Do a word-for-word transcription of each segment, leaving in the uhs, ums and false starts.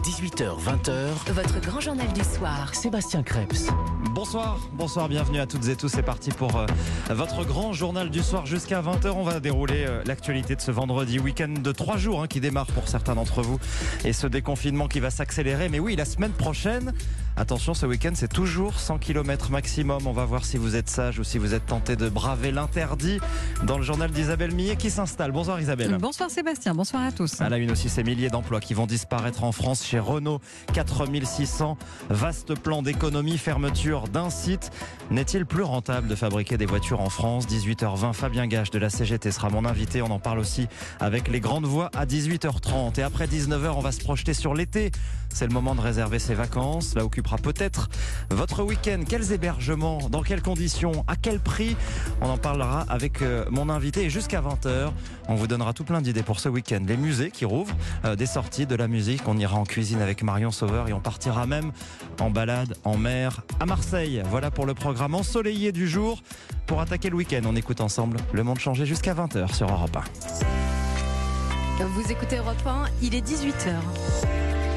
dix-huit heures vingt, votre grand journal du soir. Sébastien Krebs. Bonsoir, bonsoir, bienvenue à toutes et tous. C'est parti pour euh, votre grand journal du soir jusqu'à vingt heures. On va dérouler euh, l'actualité de ce vendredi, week-end de trois jours hein, qui démarre pour certains d'entre vous. Et ce déconfinement qui va s'accélérer. Mais oui, la semaine prochaine, attention, ce week-end c'est toujours cent kilomètres maximum. On va voir si vous êtes sage ou si vous êtes tenté de braver l'interdit. Dans le journal d'Isabelle Millet qui s'installe. Bonsoir Isabelle. Bonsoir Sébastien, bonsoir à tous. À la une aussi, ces milliers d'emplois qui vont disparaître en France chez Renault. quatre mille six cents. Vaste plan d'économie, fermeture d'un site. N'est-il plus rentable de fabriquer des voitures en France? Dix-huit heures vingt, Fabien Gage de la C G T sera mon invité. On en parle aussi avec les grandes voix à dix-huit heures trente. Et après dix-neuf heures, on va se projeter sur l'été. C'est le moment de réserver ses vacances. Cela occupera peut-être votre week-end. Quels hébergements? Dans quelles conditions? À quel prix? On en parlera avec mon invité. Et jusqu'à vingt heures, on vous donnera tout plein d'idées pour ce week-end. Les musées qui rouvrent, euh, des sorties, de la musique. On ira en cuisine avec Marion Sauveur et on partira même en balade en mer à Marseille. Voilà pour le programme ensoleillé du jour. Pour attaquer le week-end, on écoute ensemble Le Monde Changé jusqu'à vingt heures sur Europe un. Vous écoutez Europe un, il est dix-huit heures.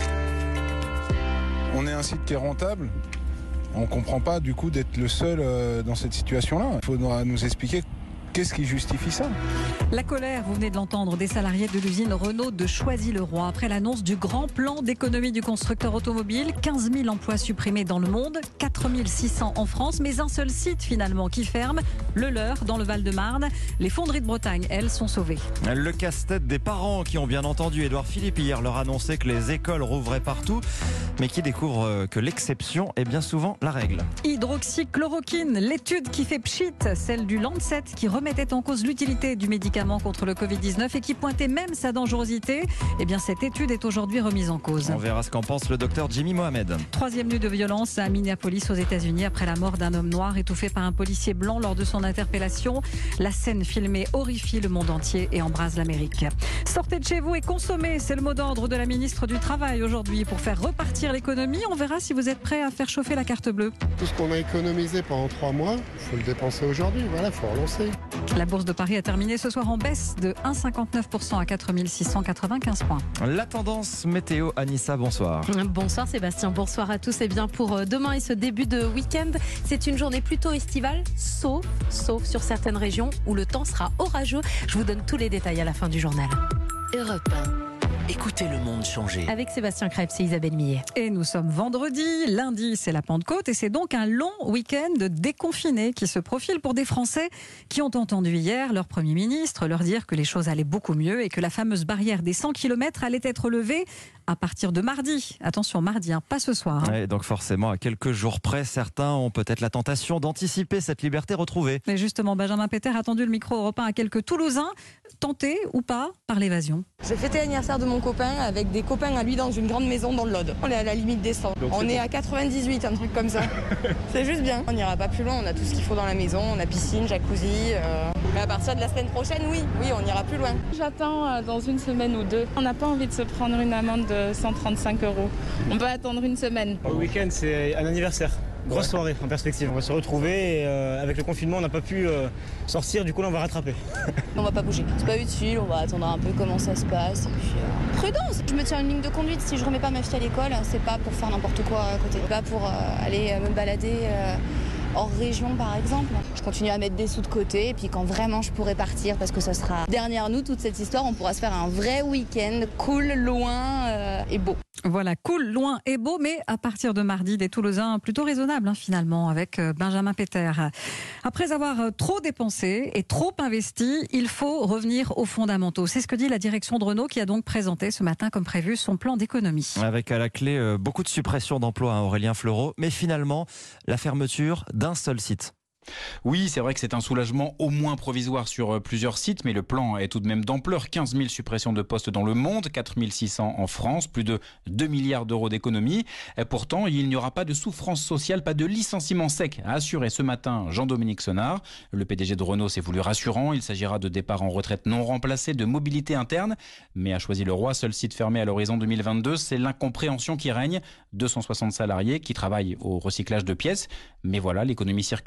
On est un site qui est rentable. On ne comprend pas du coup d'être le seul euh, dans cette situation-là. Il faudra nous expliquer qu'est-ce qui justifie ça. La colère, vous venez de l'entendre, des salariés de l'usine Renault de Choisy-le-Roi après l'annonce du grand plan d'économie du constructeur automobile. quinze mille emplois supprimés dans le monde, quatre mille six cents en France, mais un seul site finalement qui ferme, le leur dans le Val-de-Marne. Les fonderies de Bretagne, elles, sont sauvées. Le casse-tête des parents qui ont bien entendu Édouard Philippe hier leur annoncer que les écoles rouvraient partout, mais qui découvrent que l'exception est bien souvent la règle. Hydroxychloroquine, l'étude qui fait pchit, celle du Lancet qui remettait en cause l'utilité du médicament contre le covid dix-neuf et qui pointait même sa dangerosité. Eh bien, cette étude est aujourd'hui remise en cause. On verra ce qu'en pense le docteur Jimmy Mohamed. Troisième nuit de violence à Minneapolis aux États-Unis après la mort d'un homme noir étouffé par un policier blanc lors de son interpellation. La scène filmée horrifie le monde entier et embrase l'Amérique. Sortez de chez vous et consommez, c'est le mot d'ordre de la ministre du Travail aujourd'hui pour faire repartir l'économie. On verra si vous êtes prêts à faire chauffer la carte bleue. Tout ce qu'on a économisé pendant trois mois, il faut le dépenser aujourd'hui. Voilà, il faut relancer. La bourse de Paris a terminé ce soir en baisse de un virgule cinquante-neuf pour cent à quatre mille six cent quatre-vingt-quinze points. La tendance météo, Anissa, bonsoir. Bonsoir Sébastien, bonsoir à tous. Et bien pour demain et ce début de week-end, c'est une journée plutôt estivale, sauf, sauf sur certaines régions où le temps sera orageux. Je vous donne tous les détails à la fin du journal. Europe un. Écoutez le monde changer. Avec Sébastien Krebs et Isabelle Millet. Et nous sommes vendredi, lundi c'est la Pentecôte et c'est donc un long week-end déconfiné qui se profile pour des Français qui ont entendu hier leur Premier ministre leur dire que les choses allaient beaucoup mieux et que la fameuse barrière des cent kilomètres allait être levée à partir de mardi. Attention, mardi, hein, pas ce soir. Hein. Ouais, donc forcément, à quelques jours près, certains ont peut-être la tentation d'anticiper cette liberté retrouvée. Mais justement, Benjamin Péter a tendu le micro européen à quelques Toulousains, tentés ou pas par l'évasion. J'ai fêté l'anniversaire de mon copain avec des copains à lui dans une grande maison dans le Lot. On est à la limite des cent. Donc on est, est à quatre-vingt-dix-huit, un truc comme ça. C'est juste bien. On n'ira pas plus loin, on a tout ce qu'il faut dans la maison. On a piscine, jacuzzi. Euh... Mais à partir de la semaine prochaine, oui, oui, on ira plus loin. J'attends dans une semaine ou deux. On n'a pas envie de se prendre une amende de cent trente-cinq euros. On peut attendre une semaine. Le week-end, c'est un anniversaire. Grosse ouais. soirée en perspective. On va se retrouver et euh, avec le confinement, on n'a pas pu euh, sortir. Du coup, là, on va rattraper. On va pas bouger. C'est pas utile. On va attendre un peu comment ça se passe. Et puis, euh, prudence. Je me tiens une ligne de conduite. Si je remets pas ma fille à l'école, c'est pas pour faire n'importe quoi à côté. Pas pour euh, aller me balader. Euh, hors région par exemple. Je continue à mettre des sous de côté et puis quand vraiment je pourrai partir parce que ça sera derrière nous toute cette histoire, on pourra se faire un vrai week-end cool, loin euh, et beau. Voilà, cool, loin et beau, mais à partir de mardi, des Toulousains plutôt raisonnables hein, finalement avec euh, Benjamin Péter. Après avoir euh, trop dépensé et trop investi, il faut revenir aux fondamentaux. C'est ce que dit la direction de Renault qui a donc présenté ce matin comme prévu son plan d'économie. Avec à la clé euh, beaucoup de suppression d'emplois, hein, Aurélien Fleureau, mais finalement la fermeture d'un seul site. Oui, c'est vrai que c'est un soulagement au moins provisoire sur plusieurs sites, mais le plan est tout de même d'ampleur. quinze mille suppressions de postes dans le monde, quatre mille six cents en France, plus de deux milliards d'euros d'économies. Et pourtant, il n'y aura pas de souffrance sociale, pas de licenciement sec, a assuré ce matin Jean-Dominique Senard. Le P D G de Renault s'est voulu rassurant. Il s'agira de départ en retraite non remplacé, de mobilité interne. Mais à Choisy-le-Roi, seul site fermé à l'horizon deux mille vingt-deux, c'est l'incompréhension qui règne. deux cent soixante salariés qui travaillent au recyclage de pièces. Mais voilà, l'économie circulaire, eh bien,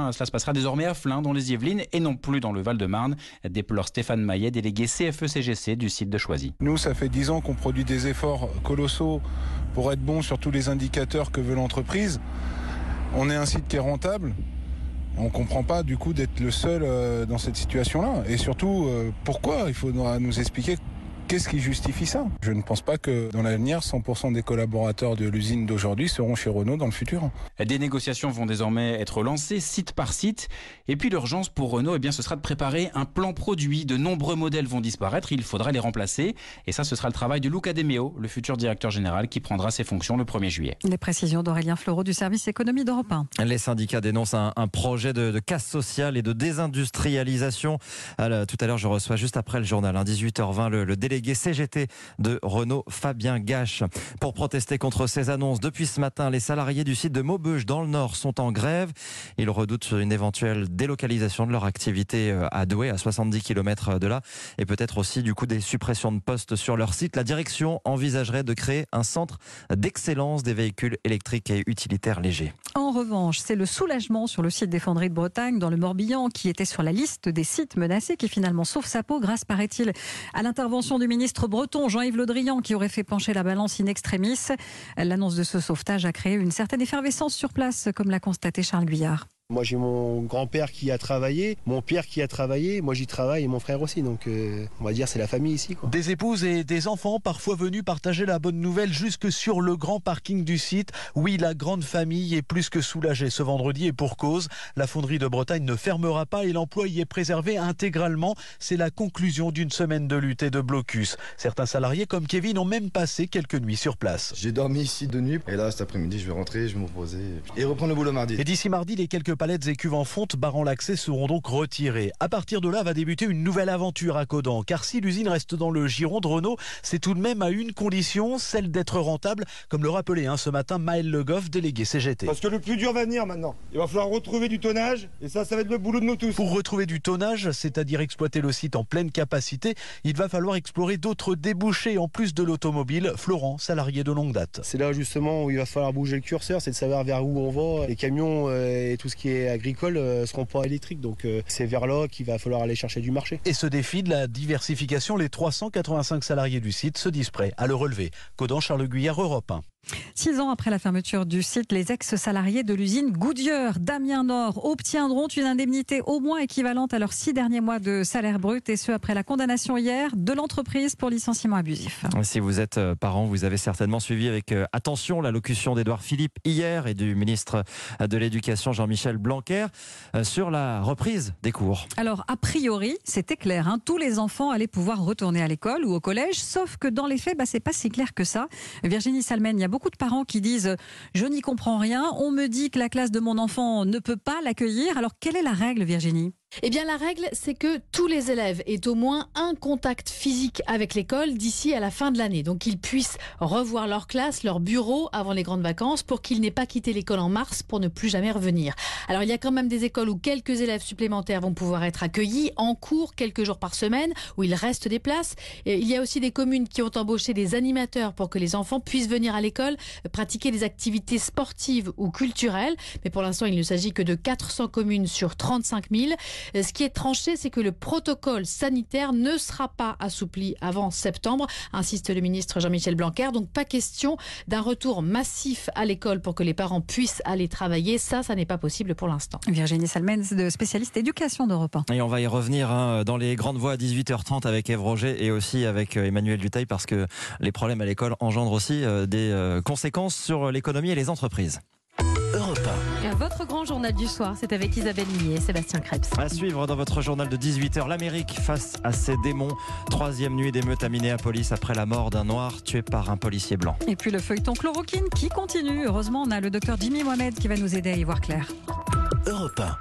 bien, cela se passera désormais à Flins, dans les Yvelines, et non plus dans le Val-de-Marne, déplore Stéphane Maillet, délégué C F E C G C du site de Choisy. Nous, ça fait dix ans qu'on produit des efforts colossaux pour être bon sur tous les indicateurs que veut l'entreprise. On est un site qui est rentable. On ne comprend pas du coup d'être le seul euh, dans cette situation-là. Et surtout, euh, pourquoi? Il faudra nous expliquer qu'est-ce qui justifie ça. Je ne pense pas que dans l'avenir, cent pour cent des collaborateurs de l'usine d'aujourd'hui seront chez Renault dans le futur. Des négociations vont désormais être lancées site par site. Et puis l'urgence pour Renault, eh bien, ce sera de préparer un plan produit. De nombreux modèles vont disparaître, il faudra les remplacer. Et ça, ce sera le travail de Luca De Meo, le futur directeur général, qui prendra ses fonctions le premier juillet. Les précisions d'Aurélien Fleureau du service économie d'Europe un. Les syndicats dénoncent un, un projet de, de casse sociale et de désindustrialisation. Alors, tout à l'heure, je reçois juste après le journal, hein, dix-huit heures vingt, le, le délégué C G T de Renault, Fabien Gache. Pour protester contre ces annonces, depuis ce matin, les salariés du site de Maubeuge dans le Nord sont en grève. Ils redoutent une éventuelle délocalisation de leur activité à Douai, à soixante-dix kilomètres de là, et peut-être aussi du coup des suppressions de postes sur leur site. La direction envisagerait de créer un centre d'excellence des véhicules électriques et utilitaires légers. En revanche, c'est le soulagement sur le site des Fonderies de Bretagne, dans le Morbihan, qui était sur la liste des sites menacés, qui finalement sauve sa peau grâce, paraît-il, à l'intervention du ministre breton Jean-Yves Le Drian, qui aurait fait pencher la balance in extremis. L'annonce de ce sauvetage a créé une certaine effervescence sur place, comme l'a constaté Charles Guyard. Moi j'ai mon grand-père qui a travaillé, mon père qui a travaillé, moi j'y travaille et mon frère aussi, donc euh, on va dire c'est la famille ici, quoi. Des épouses et des enfants parfois venus partager la bonne nouvelle jusque sur le grand parking du site. Oui, la grande famille est plus que soulagée ce vendredi et pour cause. La fonderie de Bretagne ne fermera pas et l'emploi y est préservé intégralement. C'est la conclusion d'une semaine de lutte et de blocus. Certains salariés comme Kevin ont même passé quelques nuits sur place. J'ai dormi ici de nuit et là cet après-midi je vais rentrer, je vais me reposer et reprendre le boulot mardi. Et d'ici mardi, les quelques palettes et cuves en fonte barrant l'accès seront donc retirées. À partir de là va débuter une nouvelle aventure à Caudan, car si l'usine reste dans le giron de Renault, c'est tout de même à une condition, celle d'être rentable, comme le rappelait hein, ce matin Maël Le Goff, délégué C G T. Parce que le plus dur va venir maintenant. Il va falloir retrouver du tonnage et ça, ça va être le boulot de nous tous. Pour retrouver du tonnage, c'est-à-dire exploiter le site en pleine capacité, il va falloir explorer d'autres débouchés en plus de l'automobile. Florent, salarié de longue date. C'est là justement où il va falloir bouger le curseur, c'est de savoir vers où on va. Les camions euh, et tout ce qui est agricole ne seront pas électriques, donc euh, c'est vers là qu'il va falloir aller chercher du marché. Et ce défi de la diversification, les trois cent quatre-vingt-cinq salariés du site se disent prêts à le relever. Caudan, Charles Guyard, Europe un. Six ans après la fermeture du site, les ex-salariés de l'usine Goodyear d'Amiens Nord obtiendront une indemnité au moins équivalente à leurs six derniers mois de salaire brut, et ce après la condamnation hier de l'entreprise pour licenciement abusif. Si vous êtes parent, vous avez certainement suivi avec attention l'allocution d'Édouard Philippe hier et du ministre de l'Éducation Jean-Michel Blanquer sur la reprise des cours. Alors a priori, c'était clair, hein, tous les enfants allaient pouvoir retourner à l'école ou au collège, sauf que dans les faits, bah, c'est pas si clair que ça. Virginie Salmen, il y a beaucoup de parents qui disent « je n'y comprends rien, on me dit que la classe de mon enfant ne peut pas l'accueillir ». Alors quelle est la règle, Virginie ? Eh bien, la règle, c'est que tous les élèves aient au moins un contact physique avec l'école d'ici à la fin de l'année. Donc, qu'ils puissent revoir leur classe, leur bureau avant les grandes vacances pour qu'ils n'aient pas quitté l'école en mars pour ne plus jamais revenir. Alors, il y a quand même des écoles où quelques élèves supplémentaires vont pouvoir être accueillis en cours quelques jours par semaine, où il reste des places. Et il y a aussi des communes qui ont embauché des animateurs pour que les enfants puissent venir à l'école pratiquer des activités sportives ou culturelles. Mais pour l'instant, il ne s'agit que de quatre cents communes sur trente-cinq mille. Ce qui est tranché, c'est que le protocole sanitaire ne sera pas assoupli avant septembre, insiste le ministre Jean-Michel Blanquer. Donc pas question d'un retour massif à l'école pour que les parents puissent aller travailler. Ça, ça n'est pas possible pour l'instant. Virginie Salmens, de spécialiste éducation d'Europe un. Et on va y revenir hein, dans les grandes voies à dix-huit heures trente avec Ève Roger et aussi avec Emmanuel Dutheil, parce que les problèmes à l'école engendrent aussi euh, des euh, conséquences sur l'économie et les entreprises. Europe un. Votre grand journal du soir, c'est avec Isabelle Millet et Sébastien Krebs. À suivre dans votre journal de dix-huit heures, l'Amérique face à ses démons. Troisième nuit d'émeute à Minneapolis après la mort d'un noir tué par un policier blanc. Et puis le feuilleton chloroquine qui continue. Heureusement, on a le docteur Jimmy Mohamed qui va nous aider à y voir clair. Europe un.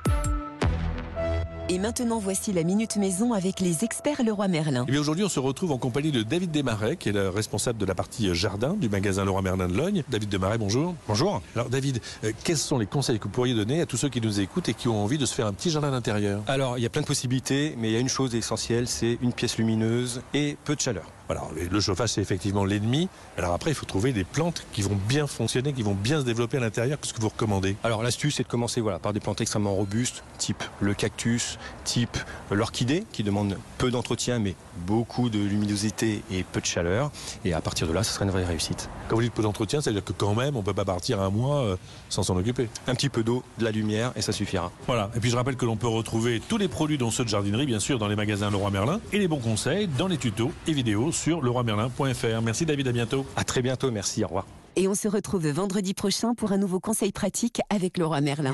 Et maintenant, voici la Minute Maison avec les experts Leroy Merlin. Et bien aujourd'hui, on se retrouve en compagnie de David Desmarais, qui est le responsable de la partie jardin du magasin Leroy Merlin de Logne. David Desmarais, bonjour. Bonjour. Alors David, euh, quels sont les conseils que vous pourriez donner à tous ceux qui nous écoutent et qui ont envie de se faire un petit jardin d'intérieur? Alors, il y a plein de possibilités, mais il y a une chose essentielle, c'est une pièce lumineuse et peu de chaleur. Voilà, le chauffage, c'est effectivement l'ennemi. Alors après, il faut trouver des plantes qui vont bien fonctionner, qui vont bien se développer à l'intérieur. Qu'est-ce que vous recommandez? Alors l'astuce, c'est de commencer voilà, par des plantes extrêmement robustes, type le cactus, type l'orchidée, qui demande peu d'entretien, mais beaucoup de luminosité et peu de chaleur. Et à partir de là, ce sera une vraie réussite. Quand vous dites peu d'entretien, ça veut dire que quand même, on ne peut pas partir un mois euh, sans s'en occuper. Un petit peu d'eau, de la lumière, et ça suffira. Voilà, et puis je rappelle que l'on peut retrouver tous les produits dont ceux de jardinerie, bien sûr, dans les magasins Leroy Merlin, et les bons conseils dans les tutos et vidéos sur leroy merlin point f r. Merci David, à bientôt. À très bientôt, merci, au revoir. Et on se retrouve vendredi prochain pour un nouveau conseil pratique avec Leroy Merlin.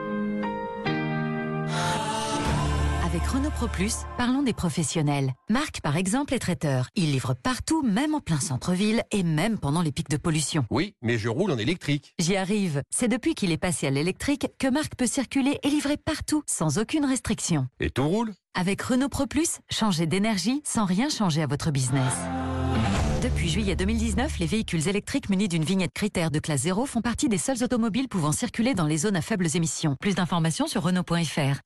Avec Renault Pro Plus, parlons des professionnels. Marc, par exemple, est traiteur. Il livre partout, même en plein centre-ville et même pendant les pics de pollution. Oui, mais je roule en électrique. J'y arrive. C'est depuis qu'il est passé à l'électrique que Marc peut circuler et livrer partout, sans aucune restriction. Et tout roule. Avec Renault Pro Plus, changez d'énergie sans rien changer à votre business. Depuis juillet deux mille dix-neuf, les véhicules électriques munis d'une vignette critère de classe zéro font partie des seuls automobiles pouvant circuler dans les zones à faibles émissions. Plus d'informations sur Renault point f r.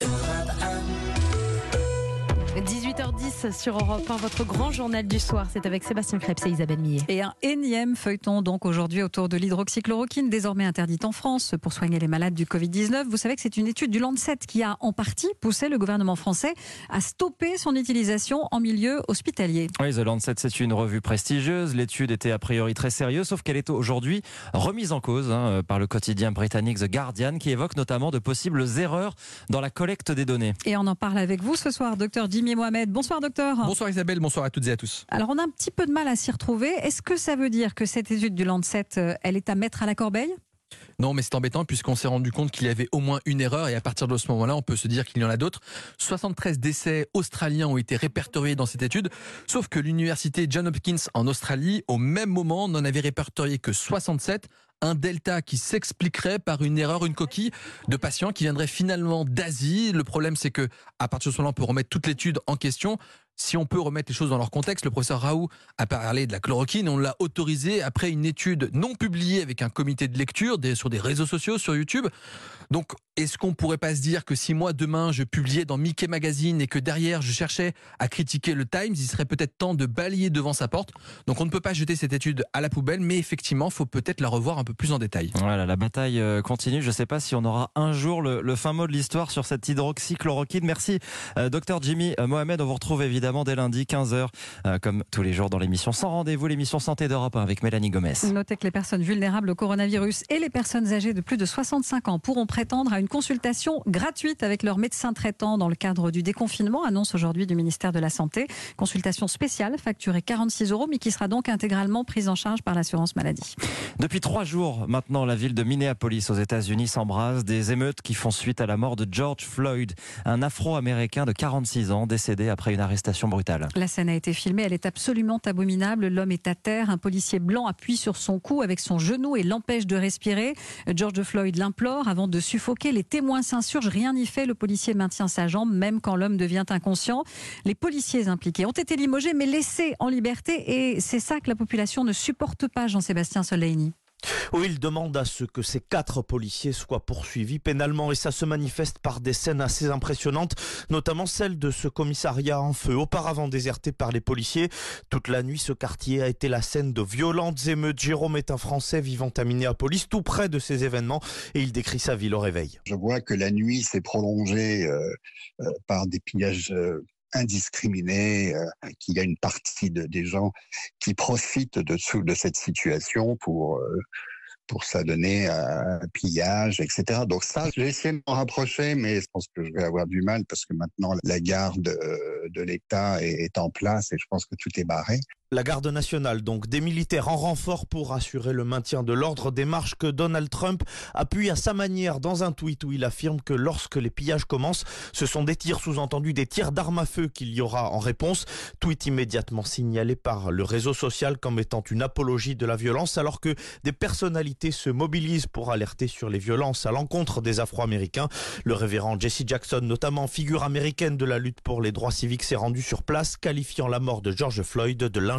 dix-huit heures dix sur Europe un, votre grand journal du soir, c'est avec Sébastien Krebs et Isabelle Millet. Et un énième feuilleton donc aujourd'hui autour de l'hydroxychloroquine, désormais interdite en France pour soigner les malades du covid dix-neuf. Vous savez que c'est une étude du Lancet qui a en partie poussé le gouvernement français à stopper son utilisation en milieu hospitalier. Oui, The Lancet, c'est une revue prestigieuse. L'étude était a priori très sérieuse, sauf qu'elle est aujourd'hui remise en cause hein, par le quotidien britannique The Guardian, qui évoque notamment de possibles erreurs dans la collecte des données. Et on en parle avec vous ce soir, docteur Jimmy Mohamed. Bonsoir docteur. Bonsoir Isabelle, bonsoir à toutes et à tous. Alors on a un petit peu de mal à s'y retrouver. Est-ce que ça veut dire que cette étude du Lancet, elle est à mettre à la corbeille ? Non, mais c'est embêtant puisqu'on s'est rendu compte qu'il y avait au moins une erreur et à partir de ce moment-là, on peut se dire qu'il y en a d'autres. soixante-treize décès australiens ont été répertoriés dans cette étude, sauf que l'université Johns Hopkins en Australie, au même moment, n'en avait répertorié que soixante-sept. Un delta qui s'expliquerait par une erreur, une coquille de patients qui viendraient finalement d'Asie. Le problème, c'est que à partir de ce moment-là, on peut remettre toute l'étude en question. Si on peut remettre les choses dans leur contexte, le professeur Raoult a parlé de la chloroquine, on l'a autorisé après une étude non publiée avec un comité de lecture des, sur des réseaux sociaux, sur YouTube. Donc, est-ce qu'on pourrait pas se dire que si moi, demain, je publiais dans Mickey Magazine et que derrière, je cherchais à critiquer le Times, il serait peut-être temps de balayer devant sa porte. Donc, on ne peut pas jeter cette étude à la poubelle, mais effectivement, il faut peut-être la revoir un peu plus en détail. Voilà, la bataille continue. Je ne sais pas si on aura un jour le, le fin mot de l'histoire sur cette hydroxychloroquine. Merci, euh, docteur Jimmy Mohamed. On vous retrouve évidemment dès lundi, quinze heures, euh, comme tous les jours dans l'émission Sans Rendez-vous, l'émission Santé d'Europe un avec Mélanie Gomez. Notez que les personnes vulnérables au coronavirus et les personnes âgées de plus de soixante-cinq ans pourront prétendre à une consultation gratuite avec leur médecin traitant dans le cadre du déconfinement, annonce aujourd'hui du ministère de la Santé. Consultation spéciale facturée quarante-six euros, mais qui sera donc intégralement prise en charge par l'assurance maladie. Depuis trois jours maintenant, la ville de Minneapolis aux États-Unis s'embrase. Des émeutes qui font suite à la mort de George Floyd, un Afro-Américain de quarante-six ans décédé après une arrestation brutale. La scène a été filmée, elle est absolument abominable. L'homme est à terre, un policier blanc appuie sur son cou avec son genou et l'empêche de respirer. George Floyd l'implore avant de suffoquer. Les témoins s'insurgent, rien n'y fait. Le policier maintient sa jambe même quand l'homme devient inconscient. Les policiers impliqués ont été limogés mais laissés en liberté et c'est ça que la population ne supporte pas, Jean-Sébastien Soleini. Oui, il demande à ce que ces quatre policiers soient poursuivis pénalement et ça se manifeste par des scènes assez impressionnantes, notamment celle de ce commissariat en feu, auparavant déserté par les policiers. Toute la nuit, ce quartier a été la scène de violentes émeutes. Jérôme est un Français vivant à Minneapolis, tout près de ces événements, et il décrit sa ville au réveil. Je vois que la nuit s'est prolongée euh, euh, par des pillages euh, indiscriminés, euh, qu'il y a une partie de, des gens qui profitent de, de cette situation pour, euh, pour s'adonner à un pillage, et cetera. Donc ça, j'ai essayé de m'en rapprocher, mais je pense que je vais avoir du mal parce que maintenant la garde euh, de l'État est, est en place et je pense que tout est barré. La garde nationale, donc, des militaires en renfort pour assurer le maintien de l'ordre, démarche que Donald Trump appuie à sa manière dans un tweet où il affirme que lorsque les pillages commencent, ce sont des tirs, sous-entendus des tirs d'armes à feu qu'il y aura en réponse. Tweet immédiatement signalé par le réseau social comme étant une apologie de la violence, alors que des personnalités se mobilisent pour alerter sur les violences à l'encontre des Afro-Américains. Le révérend Jesse Jackson, notamment figure américaine de la lutte pour les droits civiques, s'est rendu sur place, qualifiant la mort de George Floyd de lynchage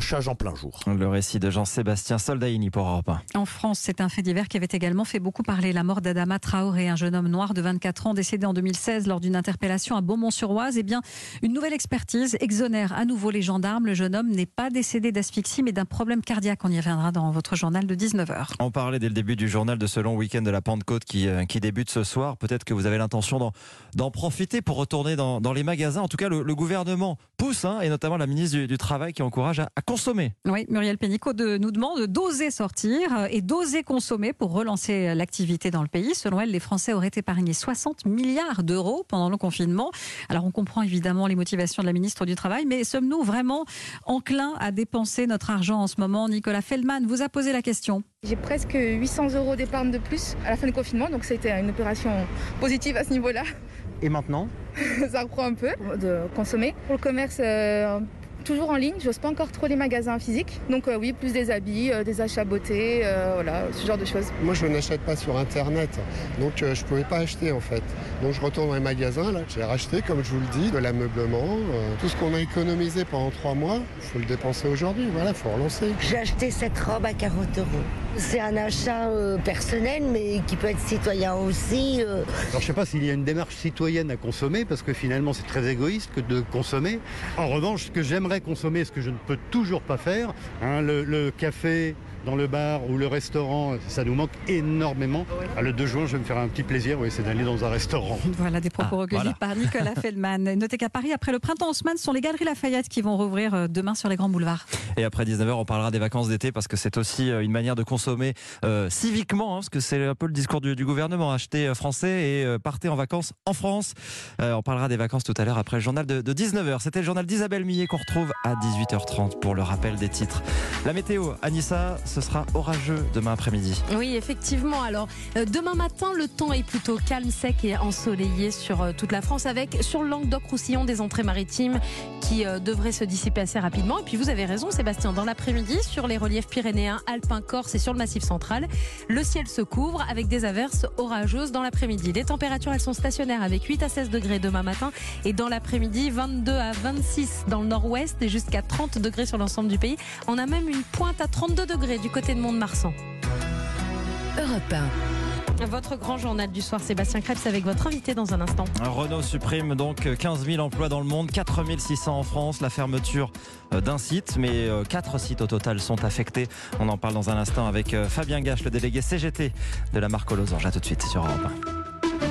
décrochage en plein jour. Le récit de Jean-Sébastien Soldaini pour Europe un. En France, c'est un fait divers qui avait également fait beaucoup parler. La mort d'Adama Traoré, un jeune homme noir de vingt-quatre ans décédé en deux mille seize lors d'une interpellation à Beaumont-sur-Oise. Eh bien, une nouvelle expertise exonère à nouveau les gendarmes. Le jeune homme n'est pas décédé d'asphyxie mais d'un problème cardiaque. On y reviendra dans votre journal de dix-neuf heures. On parlait dès le début du journal de ce long week-end de la Pentecôte qui, euh, qui débute ce soir. Peut-être que vous avez l'intention d'en, d'en profiter pour retourner dans, dans les magasins. En tout cas, le, le gouvernement pousse, hein, et notamment la ministre du, du Travail qui encourage à, à consommer. Oui, Muriel Pénicaud de, nous demande d'oser sortir et d'oser consommer pour relancer l'activité dans le pays. Selon elle, les Français auraient épargné soixante milliards d'euros pendant le confinement. Alors on comprend évidemment les motivations de la ministre du Travail, mais sommes-nous vraiment enclins à dépenser notre argent en ce moment? Nicolas Feldman vous a posé la question. J'ai presque huit cents euros d'épargne de plus à la fin du confinement, donc ça a été une opération positive à ce niveau-là. Et maintenant? Ça reprend un peu de consommer. Pour le commerce, euh, toujours en ligne, j'ose pas encore trop les magasins physiques. Donc euh, oui, plus des habits, euh, des achats beauté, euh, voilà, ce genre de choses. Moi je n'achète pas sur internet, donc euh, je pouvais pas acheter en fait. Donc je retourne dans les magasins, là, j'ai racheté, comme je vous le dis, de l'ameublement. Euh, tout ce qu'on a économisé pendant trois mois, il faut le dépenser aujourd'hui, voilà, il faut relancer. J'ai acheté cette robe à quarante euros. C'est un achat euh, personnel, mais qui peut être citoyen aussi. Euh... Alors je ne sais pas s'il y a une démarche citoyenne à consommer, parce que finalement c'est très égoïste que de consommer. En revanche, ce que j'aimerais consommer, ce que je ne peux toujours pas faire, hein, le, le café dans le bar ou le restaurant, ça nous manque énormément. Ah, le deux juin, je vais me faire un petit plaisir, oui, c'est d'aller dans un restaurant. Voilà des propos ah, recueillis voilà. par Nicolas Feldman. Notez qu'à Paris, après le printemps Haussmann, ce sont les Galeries Lafayette qui vont rouvrir demain sur les grands boulevards. Et après dix-neuf heures, on parlera des vacances d'été parce que c'est aussi une manière de consommer euh, civiquement, hein, parce que c'est un peu le discours du, du gouvernement. Achetez français et euh, partez en vacances en France. Euh, on parlera des vacances tout à l'heure après le journal de, de dix-neuf heures. C'était le journal d'Isabelle Millet qu'on retrouve à dix-huit heures trente pour le rappel des titres. La météo, Anissa, ce sera orageux demain après-midi. Oui, effectivement. Alors, euh, demain matin, le temps est plutôt calme, sec et ensoleillé sur euh, toute la France, avec sur le Languedoc-Roussillon des entrées maritimes qui euh, devraient se dissiper assez rapidement. Et puis, vous avez raison, Sébastien, dans l'après-midi, sur les reliefs pyrénéens, alpins, corse et sur le massif central, le ciel se couvre avec des averses orageuses dans l'après-midi. Les températures, elles sont stationnaires avec huit à seize degrés demain matin et dans l'après-midi, vingt-deux à vingt-six dans le nord-ouest et jusqu'à trente degrés sur l'ensemble du pays. On a même une pointe à trente-deux degrés du côté de Mont-de-Marsan. Europe un. Votre grand journal du soir, Sébastien Krebs, avec votre invité dans un instant. Renault supprime donc quinze mille emplois dans le monde, quatre mille six cents en France. La fermeture d'un site, mais quatre sites au total sont affectés. On en parle dans un instant avec Fabien Gache, le délégué C G T de la marque aux losanges. A tout de suite sur Europe un.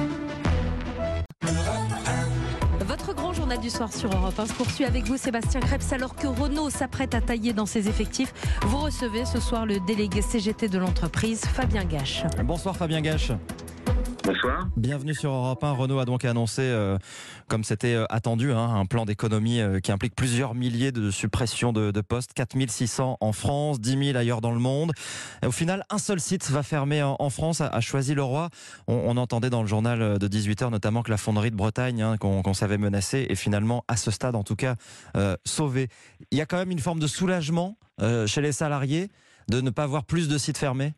Votre grand journal du soir sur Europe un se poursuit avec vous, Sébastien Krebs. Alors que Renault s'apprête à tailler dans ses effectifs, vous recevez ce soir le délégué C G T de l'entreprise, Fabien Gache. Bonsoir Fabien Gache. Bonsoir. Bienvenue sur Europe un. Renault a donc annoncé, euh, comme c'était euh, attendu, hein, un plan d'économie euh, qui implique plusieurs milliers de suppressions de, de postes, quatre mille six cents en France, dix mille ailleurs dans le monde. Et au final, un seul site va fermer en, en France, à, à Choisy-le-Roi. On, on entendait dans le journal de dix-huit heures notamment que la fonderie de Bretagne, hein, qu'on, qu'on savait menacée, est finalement, à ce stade en tout cas, euh, sauvée. Il y a quand même une forme de soulagement euh, chez les salariés de ne pas voir plus de sites fermés.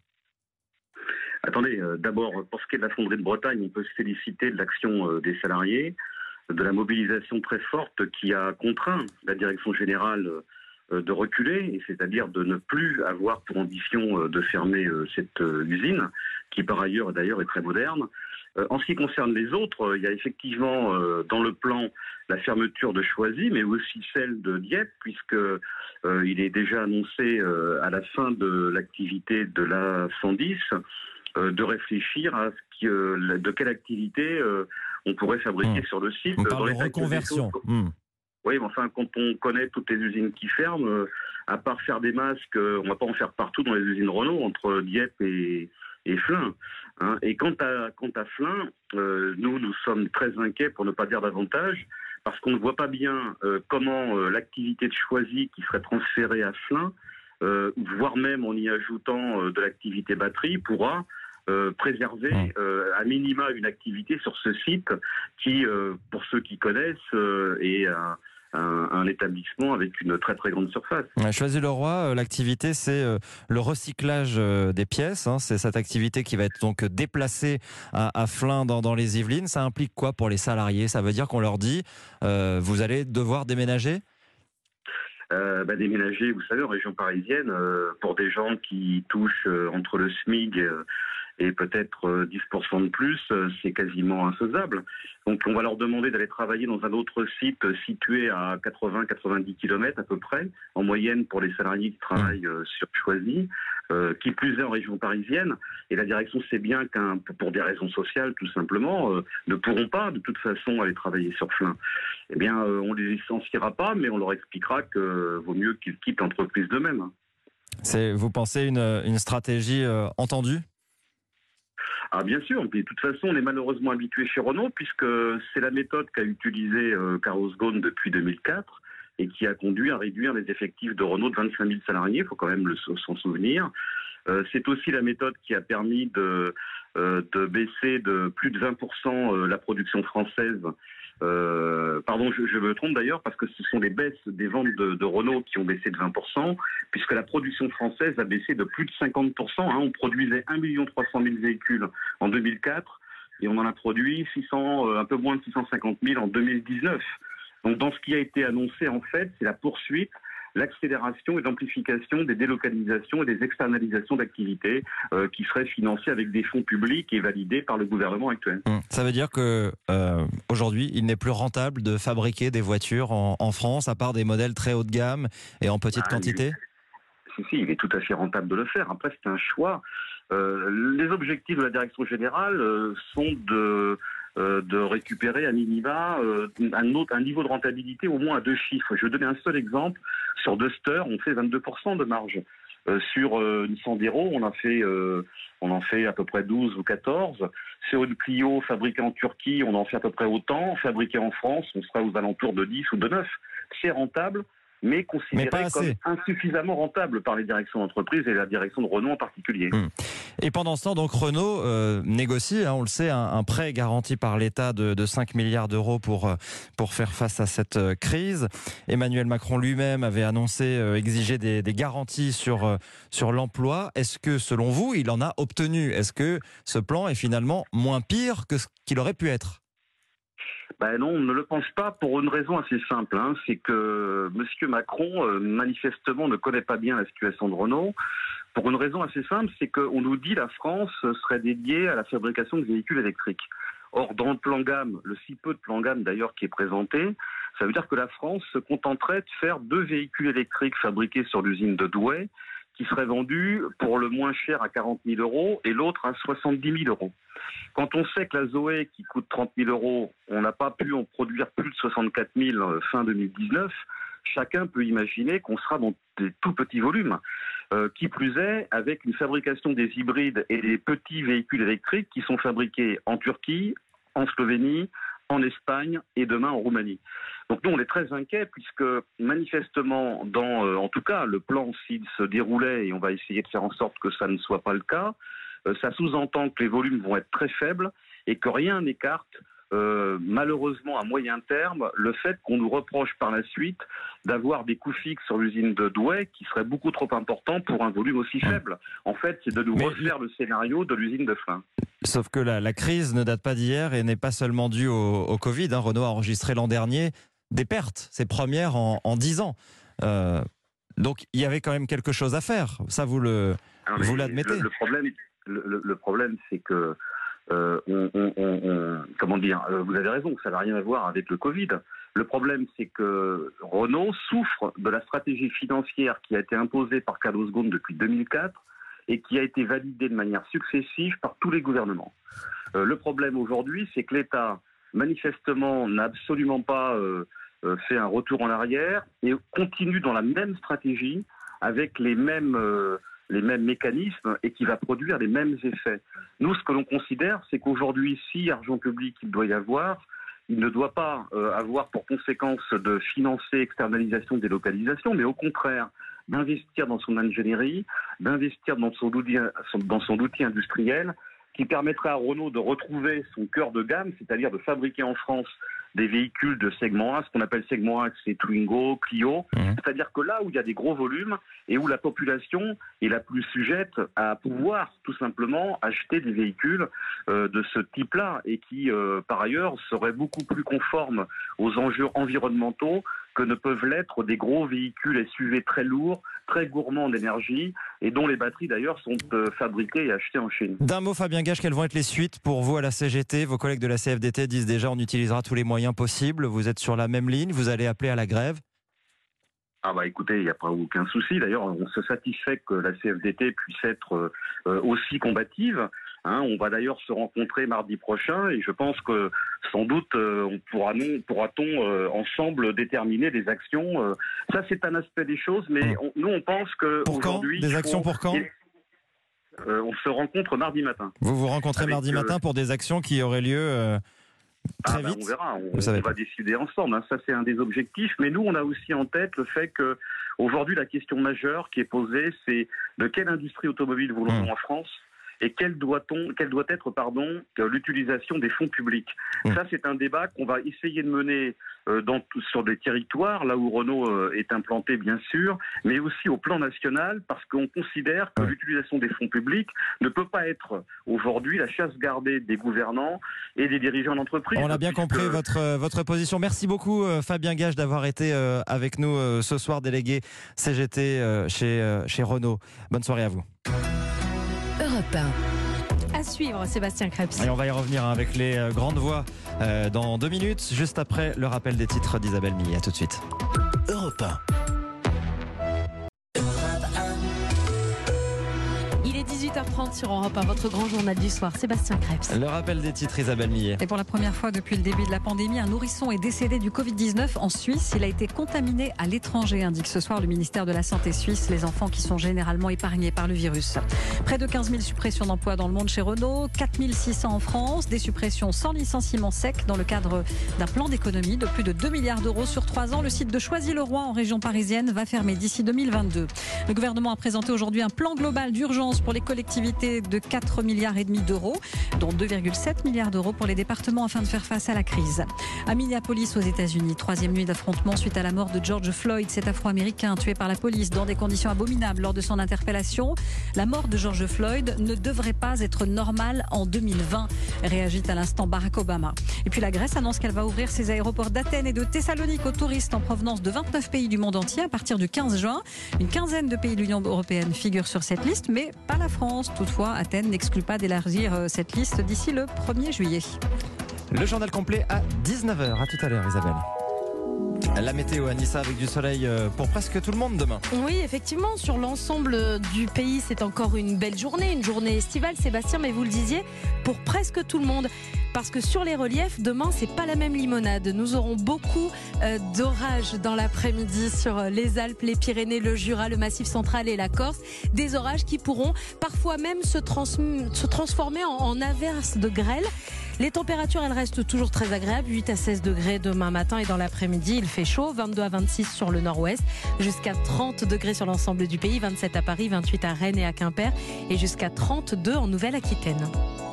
Attendez, euh, d'abord, pour ce qui est de la fonderie de Bretagne, on peut se féliciter de l'action euh, des salariés, de la mobilisation très forte qui a contraint la direction générale euh, de reculer, et c'est-à-dire de ne plus avoir pour ambition euh, de fermer euh, cette euh, usine, qui par ailleurs d'ailleurs est très moderne. Euh, en ce qui concerne les autres, euh, il y a effectivement euh, dans le plan la fermeture de Choisy, mais aussi celle de Dieppe, puisque euh, il est déjà annoncé euh, à la fin de l'activité de l'A cent dix de réfléchir à ce qui, euh, de quelle activité euh, on pourrait fabriquer mmh. sur le site. On parle de reconversion. Mmh. Oui, mais enfin, quand on connaît toutes les usines qui ferment, euh, à part faire des masques, euh, on ne va pas en faire partout dans les usines Renault, entre Dieppe et, et Flins. Hein. Et quant à, quant à Flins, euh, nous, nous sommes très inquiets, pour ne pas dire davantage, parce qu'on ne voit pas bien euh, comment euh, l'activité de Choisy qui serait transférée à Flins, euh, voire même en y ajoutant euh, de l'activité batterie, pourra Euh, préserver euh, à minima une activité sur ce site qui, euh, pour ceux qui connaissent, euh, est un, un, un établissement avec une très très grande surface. Choisy-le-Roi, l'activité c'est le recyclage des pièces, hein, c'est cette activité qui va être donc déplacée à, à Flins dans, dans les Yvelines. Ça implique quoi pour les salariés? Ça veut dire qu'on leur dit euh, vous allez devoir déménager? euh, bah, déménager, vous savez, en région parisienne, euh, pour des gens qui touchent euh, entre le SMIC euh, et peut-être euh, dix pour cent de plus, euh, c'est quasiment infaisable. Donc on va leur demander d'aller travailler dans un autre site euh, situé à quatre-vingts à quatre-vingt-dix kilomètres à peu près, en moyenne pour les salariés qui travaillent euh, sur Choisy, euh, qui plus est en région parisienne. Et la direction sait bien qu'un, pour des raisons sociales tout simplement, euh, ne pourront pas de toute façon aller travailler sur Flins. Eh bien, euh, on les licenciera pas, mais on leur expliquera que euh, vaut mieux qu'ils quittent l'entreprise d'eux-mêmes. C'est, vous pensez une, une stratégie euh, entendue ? Ah bien sûr, mais de toute façon on est malheureusement habitué chez Renault puisque c'est la méthode qu'a utilisée euh, Carlos Ghosn depuis deux mille quatre et qui a conduit à réduire les effectifs de Renault de vingt-cinq mille salariés, il faut quand même le, s'en souvenir. Euh, c'est aussi la méthode qui a permis de, euh, de baisser de plus de vingt pour cent euh, la production française. Euh, pardon, je, je me trompe d'ailleurs parce que ce sont les baisses des ventes de, de Renault qui ont baissé de vingt pour cent, puisque la production française a baissé de plus de cinquante pour cent. Hein. On produisait un million trois cent mille véhicules en deux mille quatre et on en a produit six cents, euh, un peu moins de six cent cinquante mille en deux mille dix-neuf. Donc dans ce qui a été annoncé en fait, c'est la poursuite, l'accélération et l'amplification des délocalisations et des externalisations d'activités euh, qui seraient financées avec des fonds publics et validés par le gouvernement actuel. Ça veut dire que euh, aujourd'hui, il n'est plus rentable de fabriquer des voitures en, en France, à part des modèles très haut de gamme et en petite ah, quantité ? Si, si, il est tout à fait rentable de le faire. Après, c'est un choix. Euh, les objectifs de la direction générale euh, sont de... Euh, de récupérer à minima euh, un, autre, un niveau de rentabilité au moins à deux chiffres. Je vais donner un seul exemple. Sur Duster, on fait vingt-deux pour cent de marge. Euh, sur euh, une Sandero, on, a fait, euh, on en fait à peu près douze ou quatorze. Sur une Clio fabriquée en Turquie, on en fait à peu près autant. Fabriquée en France, on sera aux alentours de dix ou de neuf. C'est rentable, mais considéré mais comme insuffisamment rentable par les directions d'entreprise et la direction de Renault en particulier. Mmh. Et pendant ce temps, donc Renault euh, négocie, hein, on le sait, un, un prêt garanti par l'État de, de cinq milliards d'euros pour, pour faire face à cette euh, crise. Emmanuel Macron lui-même avait annoncé euh, exiger des, des garanties sur, euh, sur l'emploi. Est-ce que, selon vous, il en a obtenu ? Est-ce que ce plan est finalement moins pire que ce qu'il aurait pu être ? Ben non, on ne le pense pas pour une raison assez simple. Hein, c'est que M. Macron, euh, manifestement, ne connaît pas bien la situation de Renault. Pour une raison assez simple, c'est qu'on nous dit que la France serait dédiée à la fabrication de véhicules électriques. Or, dans le plan gamme, le si peu de plan gamme d'ailleurs qui est présenté, ça veut dire que la France se contenterait de faire deux véhicules électriques fabriqués sur l'usine de Douai, qui serait vendu pour le moins cher à quarante mille euros et l'autre à soixante-dix mille euros. Quand on sait que la Zoé qui coûte trente mille euros, on n'a pas pu en produire plus de soixante-quatre mille fin deux mille dix-neuf, chacun peut imaginer qu'on sera dans des tout petits volumes. Euh, qui plus est, avec une fabrication des hybrides et des petits véhicules électriques qui sont fabriqués en Turquie, en Slovénie, en Espagne et demain en Roumanie. Donc nous, on est très inquiets puisque manifestement, dans, euh, en tout cas, le plan, s'il se déroulait, et on va essayer de faire en sorte que ça ne soit pas le cas, euh, ça sous-entend que les volumes vont être très faibles et que rien n'écarte, euh, malheureusement à moyen terme, le fait qu'on nous reproche par la suite d'avoir des coûts fixes sur l'usine de Douai qui seraient beaucoup trop importants pour un volume aussi faible. En fait, c'est de nous Mais... refaire le scénario de l'usine de Flins. Sauf que la, la crise ne date pas d'hier et n'est pas seulement due au, au Covid. Hein. Renault a enregistré l'an dernier des pertes, ses premières en, en dix ans. Euh, donc il y avait quand même quelque chose à faire. Ça, vous, le, Alors, vous l'admettez. Le, le problème, le, le problème c'est que, euh, on, on, on, comment dire, vous avez raison, ça n'a rien à voir avec le Covid. Le problème, c'est que Renault souffre de la stratégie financière qui a été imposée par Carlos Ghosn depuis deux mille quatre et qui a été validée de manière successive par tous les gouvernements. Euh, le problème aujourd'hui, c'est que l'État, manifestement, n'a absolument pas euh, euh, fait un retour en arrière et continue dans la même stratégie avec les mêmes, euh, les mêmes mécanismes et qui va produire les mêmes effets. Nous, ce que l'on considère, c'est qu'aujourd'hui, si argent public il doit y avoir, il ne doit pas euh, avoir pour conséquence de financer externalisation, délocalisation, mais au contraire, d'investir dans son ingénierie, d'investir dans son outil, dans son outil industriel, qui permettrait à Renault de retrouver son cœur de gamme, c'est-à-dire de fabriquer en France des véhicules de segment A, ce qu'on appelle segment A, c'est Twingo, Clio, mmh. c'est-à-dire que là où il y a des gros volumes et où la population est la plus sujette à pouvoir tout simplement acheter des véhicules euh, de ce type-là et qui, euh, par ailleurs, seraient beaucoup plus conformes aux enjeux environnementaux que ne peuvent l'être des gros véhicules S U V très lourds, très gourmands d'énergie et dont les batteries d'ailleurs sont euh, fabriquées et achetées en Chine. D'un mot, Fabien Gage, quelles vont être les suites pour vous à la C G T? Vos collègues de la C F D T disent déjà on utilisera tous les moyens possibles. Vous êtes sur la même ligne, vous allez appeler à la grève? Ah bah écoutez, il n'y a pas aucun souci. D'ailleurs, on se satisfait que la C F D T puisse être euh, aussi combative. Hein, on va d'ailleurs se rencontrer mardi prochain et je pense que sans doute euh, on pourra non, pourra-t-on euh, ensemble déterminer des actions. Euh, ça c'est un aspect des choses, mais on, nous on pense que pour aujourd'hui quand des actions pour quand euh, on se rencontre mardi matin. Vous vous rencontrez Avec, mardi euh, matin pour des actions qui auraient lieu euh, très ah ben, vite. On verra, on, vous savez on va décider ensemble. Hein. Ça c'est un des objectifs, mais nous on a aussi en tête le fait que aujourd'hui la question majeure qui est posée, c'est de quelle industrie automobile voulons-nous mmh. en France? Et quelle doit-on, quelle doit être pardon, l'utilisation des fonds publics. Mmh. Ça, c'est un débat qu'on va essayer de mener euh, dans, sur des territoires, là où Renault euh, est implanté, bien sûr, mais aussi au plan national, parce qu'on considère que mmh. l'utilisation des fonds publics ne peut pas être aujourd'hui la chasse gardée des gouvernants et des dirigeants d'entreprise. On a bien puisque... compris votre, euh, votre position. Merci beaucoup, euh, Fabien Gage, d'avoir été euh, avec nous euh, ce soir, délégué C G T euh, chez, euh, chez Renault. Bonne soirée à vous. Europe un. À suivre, Sébastien Krebs. Et on va y revenir avec les euh, grandes voix euh, dans deux minutes, juste après le rappel des titres d'Isabelle Millet. À tout de suite. Europe un. Il est dix-huit heures trente sur Europe un, votre grand journal du soir. Sébastien Krebs. Le rappel des titres, Isabelle Millet. Et pour la première fois depuis le début de la pandémie, un nourrisson est décédé du covid dix-neuf en Suisse. Il a été contaminé à l'étranger, indique ce soir le ministère de la Santé suisse. Les enfants qui sont généralement épargnés par le virus. Près de quinze mille suppressions d'emplois dans le monde chez Renault, quatre mille six cents en France. Des suppressions sans licenciement sec dans le cadre d'un plan d'économie de plus de deux milliards d'euros sur trois ans. Le site de Choisy-le-Roi en région parisienne va fermer d'ici deux mille vingt-deux. Le gouvernement a présenté aujourd'hui un plan global d'urgence pour les collectivités de quatre milliards et demi d'euros, dont deux virgule sept milliards d'euros pour les départements afin de faire face à la crise. À Minneapolis, aux États-Unis, troisième nuit d'affrontement suite à la mort de George Floyd, cet Afro-Américain tué par la police dans des conditions abominables lors de son interpellation. La mort de George Floyd ne devrait pas être normale en deux mille vingt, réagit à l'instant Barack Obama. Et puis la Grèce annonce qu'elle va ouvrir ses aéroports d'Athènes et de Thessalonique aux touristes en provenance de vingt-neuf pays du monde entier à partir du quinze juin. Une quinzaine de pays de l'Union européenne figurent sur cette liste, mais pas la France. Toutefois, Athènes n'exclut pas d'élargir cette liste d'ici le premier juillet. Le journal complet à dix-neuf heures. À tout à l'heure, Isabelle. La météo, Anissa, avec du soleil pour presque tout le monde demain. Oui, effectivement, sur l'ensemble du pays, c'est encore une belle journée, une journée estivale, Sébastien, mais vous le disiez, pour presque tout le monde. Parce que sur les reliefs, demain, c'est pas la même limonade. Nous aurons beaucoup euh, d'orages dans l'après-midi sur les Alpes, les Pyrénées, le Jura, le Massif central et la Corse. Des orages qui pourront parfois même se, trans- se transformer en, en averses de grêle. Les températures, elles restent toujours très agréables. huit à seize degrés demain matin et dans l'après-midi, il fait chaud. vingt-deux à vingt-six sur le nord-ouest, jusqu'à trente degrés sur l'ensemble du pays. vingt-sept à Paris, vingt-huit à Rennes et à Quimper et jusqu'à trente-deux en Nouvelle-Aquitaine.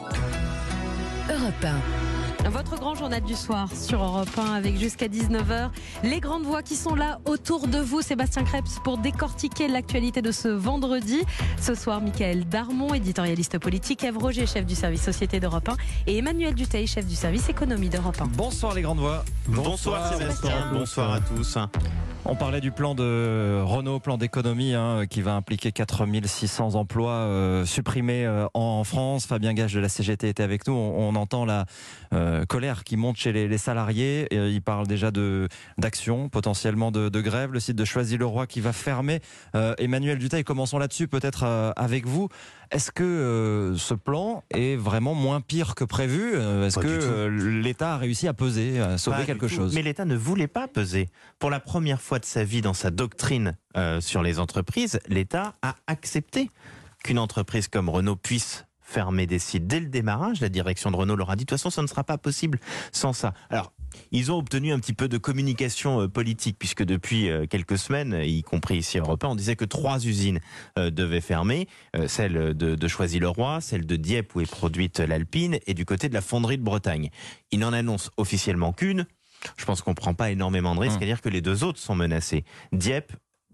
Europe un. Votre grand journal du soir sur Europe un avec jusqu'à dix-neuf heures. Les grandes voix qui sont là autour de vous, Sébastien Krebs, pour décortiquer l'actualité de ce vendredi. Ce soir, Michael Darmon, éditorialiste politique, Ève Roger, chef du service Société d'Europe un et Emmanuel Dutheil, chef du service Économie d'Europe un. Bonsoir les grandes voix. Bonsoir, Sébastien. Bonsoir à tous. On parlait du plan de Renault, plan d'économie hein, qui va impliquer quatre mille six cents emplois euh, supprimés euh, en France. Fabien Gage de la C G T était avec nous. On, on entend la euh, colère qui monte chez les, les salariés. Et, euh, il parle déjà de, d'actions, potentiellement de, de grève. Le site de Choisy-le-Roi qui va fermer. Euh, Emmanuel Dutheil, commençons là-dessus peut-être euh, avec vous. Est-ce que euh, ce plan est vraiment moins pire que prévu ? Est-ce pas que euh, l'État a réussi à peser, à sauver pas quelque chose ? Mais l'État ne voulait pas peser. Pour la première fois de sa vie dans sa doctrine euh, sur les entreprises, l'État a accepté qu'une entreprise comme Renault puisse fermer des sites dès le démarrage. La direction de Renault leur a dit de toute façon, ça ne sera pas possible sans ça. Alors, ils ont obtenu un petit peu de communication euh, politique, puisque depuis euh, quelques semaines, y compris ici à Europe un, on disait que trois usines euh, devaient fermer, euh, celle de, de Choisy-le-Roi, celle de Dieppe où est produite l'Alpine, et du côté de la fonderie de Bretagne. Ils n'en annoncent officiellement qu'une. Je pense qu'on ne prend pas énormément de risques mmh. à dire que les deux autres sont menacés. Dieppe,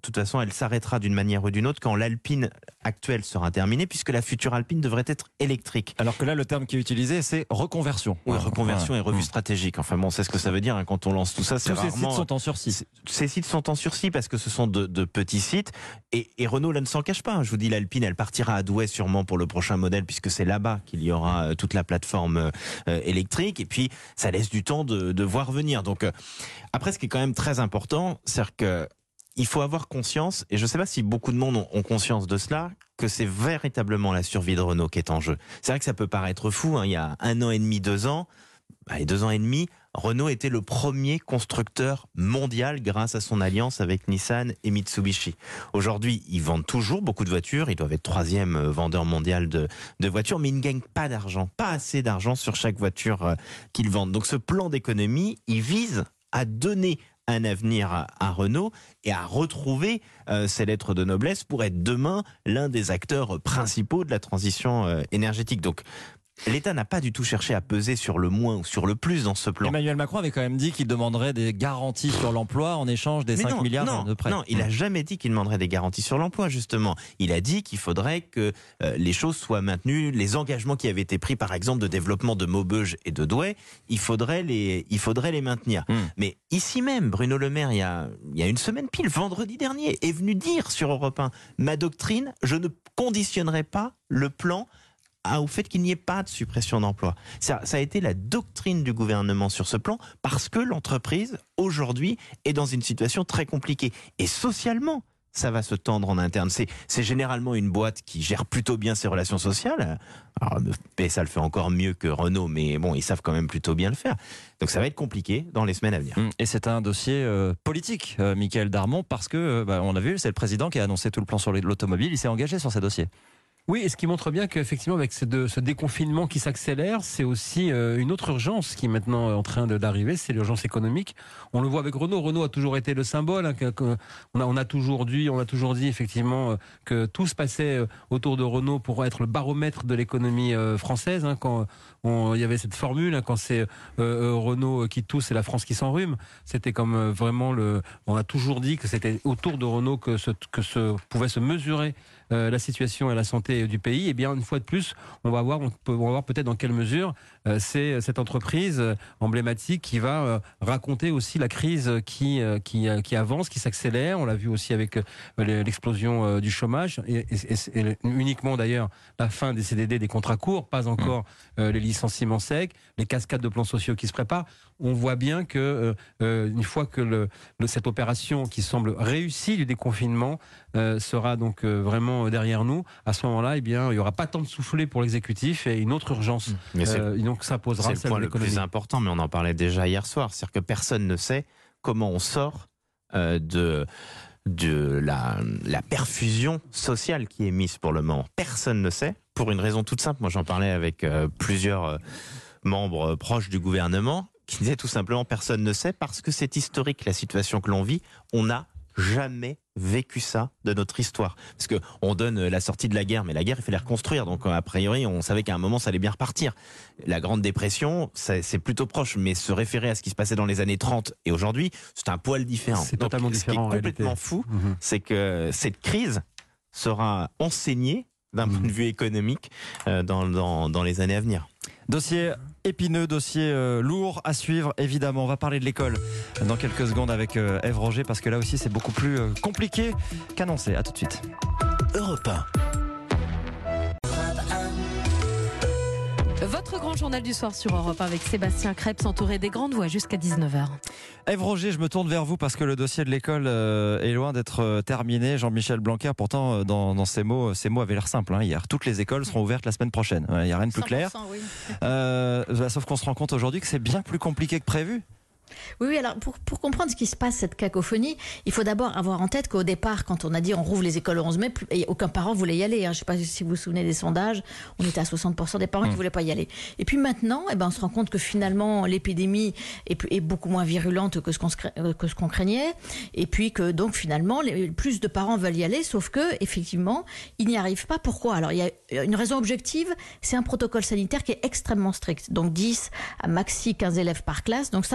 toute façon, elle s'arrêtera d'une manière ou d'une autre quand l'Alpine actuelle sera terminée, puisque la future Alpine devrait être électrique. Alors que là, le terme qui est utilisé, c'est reconversion. Oui, reconversion ouais. et revue mmh. stratégique. Enfin bon, c'est ce que ça veut dire hein, quand on lance tout ça. C'est Tous rarement... ces sites sont en sursis. Ces sites sont en sursis parce que ce sont de, de petits sites. Et, et Renault, là, ne s'en cache pas. Je vous dis, l'Alpine, elle partira à Douai sûrement pour le prochain modèle, puisque c'est là-bas qu'il y aura toute la plateforme euh, électrique. Et puis, ça laisse du temps de, de voir venir. Donc, euh, après, ce qui est quand même très important, c'est que il faut avoir conscience, et je ne sais pas si beaucoup de monde ont, ont conscience de cela, que c'est véritablement la survie de Renault qui est en jeu. C'est vrai que ça peut paraître fou, hein, il y a un an et demi, deux ans, bah, et deux ans et demi, Renault était le premier constructeur mondial grâce à son alliance avec Nissan et Mitsubishi. Aujourd'hui, ils vendent toujours beaucoup de voitures, ils doivent être troisième vendeur mondial de, de voitures, mais ils ne gagnent pas d'argent, pas assez d'argent sur chaque voiture euh, qu'ils vendent. Donc ce plan d'économie, il vise à donner un avenir à, à Renault et à retrouver euh, ses lettres de noblesse pour être demain l'un des acteurs principaux de la transition euh, énergétique. Donc l'État n'a pas du tout cherché à peser sur le moins ou sur le plus dans ce plan. Emmanuel Macron avait quand même dit qu'il demanderait des garanties sur l'emploi en échange des Mais cinq non, milliards non, de prêts. Non, il n'a jamais dit qu'il demanderait des garanties sur l'emploi, justement. Il a dit qu'il faudrait que euh, les choses soient maintenues. Les engagements qui avaient été pris, par exemple, de développement de Maubeuge et de Douai, il faudrait les, il faudrait les maintenir. Mmh. Mais ici même, Bruno Le Maire, il y a, il y a une semaine pile, vendredi dernier, est venu dire sur Europe un, ma doctrine, je ne conditionnerai pas le plan au fait qu'il n'y ait pas de suppression d'emplois. Ça, ça a été la doctrine du gouvernement sur ce plan parce que l'entreprise, aujourd'hui, est dans une situation très compliquée. Et socialement, ça va se tendre en interne. C'est, c'est généralement une boîte qui gère plutôt bien ses relations sociales. Alors, P S A le fait encore mieux que Renault, mais bon, ils savent quand même plutôt bien le faire. Donc ça va être compliqué dans les semaines à venir. Et c'est un dossier euh, politique, euh, Michael Darmon, parce que, euh, bah, on a vu, c'est le président qui a annoncé tout le plan sur l'automobile. Il s'est engagé sur ces dossiers. Oui, et ce qui montre bien qu'effectivement, avec ce, de, ce déconfinement qui s'accélère, c'est aussi euh, une autre urgence qui est maintenant en train de, d'arriver, c'est l'urgence économique. On le voit avec Renault. Renault a toujours été le symbole. Hein, que, que, on, a, on, a toujours dit, on a toujours dit effectivement euh, que tout se passait euh, autour de Renault pour être le baromètre de l'économie euh, française. Hein, quand on, il y avait cette formule, hein, quand c'est euh, euh, Renault qui tousse et la France qui s'enrhume, c'était comme euh, vraiment le. On a toujours dit que c'était autour de Renault que se, que se pouvait se mesurer euh, la situation et la santé du pays. Et bien une fois de plus, on va voir, on peut on va voir peut-être dans quelle mesure euh, c'est cette entreprise euh, emblématique qui va euh, raconter aussi la crise qui euh, qui, euh, qui avance, qui s'accélère. On l'a vu aussi avec euh, l'explosion euh, du chômage et, et, et, et uniquement d'ailleurs la fin des C D D, des contrats courts, pas encore euh, les licenciements secs, les cascades de plans sociaux qui se préparent. On voit bien que euh, une fois que le, le, cette opération qui semble réussie du déconfinement euh, sera donc euh, vraiment derrière nous, à ce moment-là, eh bien, il n'y aura pas tant de soufflé pour l'exécutif et une autre urgence. Mais euh, donc ça posera. C'est le point le plus important, mais on en parlait déjà hier soir, c'est-à-dire que personne ne sait comment on sort euh, de de la, la perfusion sociale qui est mise pour le moment. Personne ne sait, pour une raison toute simple. Moi, j'en parlais avec euh, plusieurs euh, membres proches du gouvernement qui disaient tout simplement personne ne sait parce que c'est historique la situation que l'on vit. On n'a jamais vécu ça de notre histoire. Parce que on donne la sortie de la guerre, mais la guerre, il fallait reconstruire. Donc, a priori, on savait qu'à un moment, ça allait bien repartir. La Grande Dépression, c'est plutôt proche, mais se référer à ce qui se passait dans les années trente et aujourd'hui, c'est un poil différent. C'est totalement différent. Ce qui est complètement fou, mmh. c'est que cette crise sera enseignée d'un mmh. point de vue économique euh, dans, dans, dans les années à venir. Dossier épineux, dossier euh, lourd à suivre, évidemment. On va parler de l'école dans quelques secondes avec euh, Ève Roger, parce que là aussi, c'est beaucoup plus euh, compliqué qu'annoncé. À tout de suite. Europe un. Votre grand journal du soir sur Europe un avec Sébastien Krebs, entouré des grandes voix jusqu'à dix-neuf heures. Ève Roger, je me tourne vers vous parce que le dossier de l'école euh, est loin d'être euh, terminé. Jean-Michel Blanquer, pourtant, euh, dans, dans ses mots, ces mots avaient l'air simples hein, hier. Toutes les écoles seront ouvertes la semaine prochaine. Il n'y a rien de plus clair. Oui. Euh, bah, sauf qu'on se rend compte aujourd'hui que c'est bien plus compliqué que prévu. Oui, oui, alors pour, pour comprendre ce qui se passe, cette cacophonie, il faut d'abord avoir en tête qu'au départ, quand on a dit on rouvre les écoles le onze mai, plus, aucun parent voulait y aller. Hein. Je ne sais pas si vous vous souvenez des sondages, on était à soixante pour cent des parents mmh. qui ne voulaient pas y aller. Et puis maintenant, eh ben, on se rend compte que finalement, l'épidémie est, est beaucoup moins virulente que ce qu'on que ce qu'on craignait. Et puis que donc finalement, les, plus de parents veulent y aller, sauf que effectivement, ils n'y arrivent pas. Pourquoi ? Alors il y a une raison objective, c'est un protocole sanitaire qui est extrêmement strict. Donc dix à maxi quinze élèves par classe. Donc ça, personne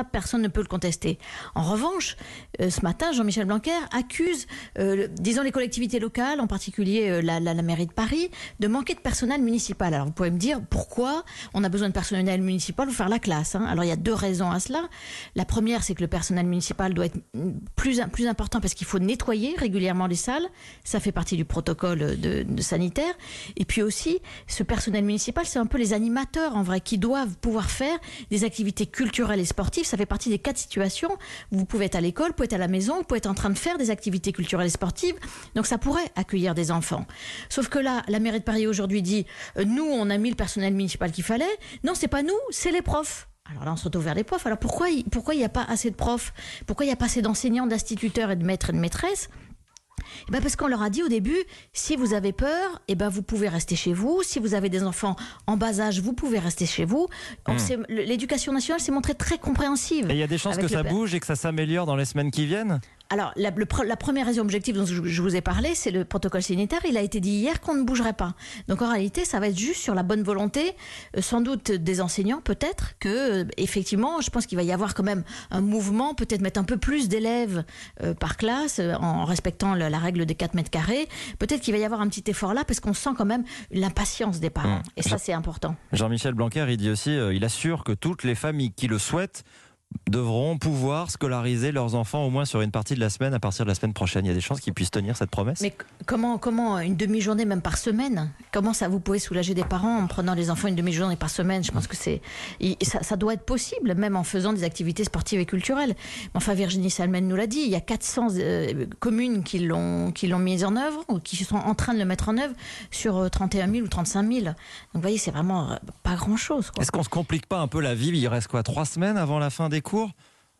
ne peut le contester. En revanche, euh, ce matin, Jean-Michel Blanquer accuse, euh, disons, les collectivités locales, en particulier euh, la, la, la mairie de Paris, de manquer de personnel municipal. Alors vous pouvez me dire pourquoi on a besoin de personnel municipal pour faire la classe, hein. Alors il y a deux raisons à cela. La première, c'est que le personnel municipal doit être plus, plus important parce qu'il faut nettoyer régulièrement les salles. Ça fait partie du protocole de, de sanitaire. Et puis aussi, ce personnel municipal, c'est un peu les animateurs en vrai qui doivent pouvoir faire des activités culturelles et sportives. Ça fait partie des quatre situations. Vous pouvez être à l'école, vous pouvez être à la maison, vous pouvez être en train de faire des activités culturelles et sportives. Donc ça pourrait accueillir des enfants. Sauf que là, la mairie de Paris aujourd'hui dit euh, nous, on a mis le personnel municipal qu'il fallait. Non, c'est pas nous, c'est les profs. Alors là, on se retrouve vers les profs. Alors pourquoi il pourquoi il n'y a pas assez de profs? Pourquoi il n'y a pas assez d'enseignants, d'instituteurs et de maîtres et de maîtresses? Eh ben parce qu'on leur a dit au début, si vous avez peur, eh ben vous pouvez rester chez vous. Si vous avez des enfants en bas âge, vous pouvez rester chez vous. Mmh. L'éducation nationale s'est montrée très compréhensive. Et il y a des chances que ça bouge et que ça s'améliore dans les semaines qui viennent? Alors, la, le, la première raison objective dont je, je vous ai parlé, c'est le protocole sanitaire. Il a été dit hier qu'on ne bougerait pas. Donc, en réalité, ça va être juste sur la bonne volonté, euh, sans doute des enseignants, peut-être, que, euh, effectivement, je pense qu'il va y avoir quand même un mouvement, peut-être mettre un peu plus d'élèves euh, par classe, euh, en respectant le, la règle des quatre mètres carrés. Peut-être qu'il va y avoir un petit effort là, parce qu'on sent quand même l'impatience des parents. Mmh. Et ça, c'est important. Jean-Michel Blanquer, il dit aussi, euh, il assure que toutes les familles qui le souhaitent devront pouvoir scolariser leurs enfants au moins sur une partie de la semaine à partir de la semaine prochaine. Il y a des chances qu'ils puissent tenir cette promesse? Mais comment, comment une demi-journée même par semaine? Comment ça vous pouvez soulager des parents en prenant les enfants une demi-journée par semaine? Je pense que c'est ça, ça doit être possible, même en faisant des activités sportives et culturelles. Enfin, Virginie Salmen nous l'a dit, il y a quatre cents euh, communes qui l'ont qui l'ont mise en œuvre ou qui sont en train de le mettre en œuvre sur trente et un mille ou trente-cinq mille. Donc vous voyez, c'est vraiment pas grand-chose. Est-ce qu'on se complique pas un peu la vie? Il reste quoi, trois semaines avant la fin des cours?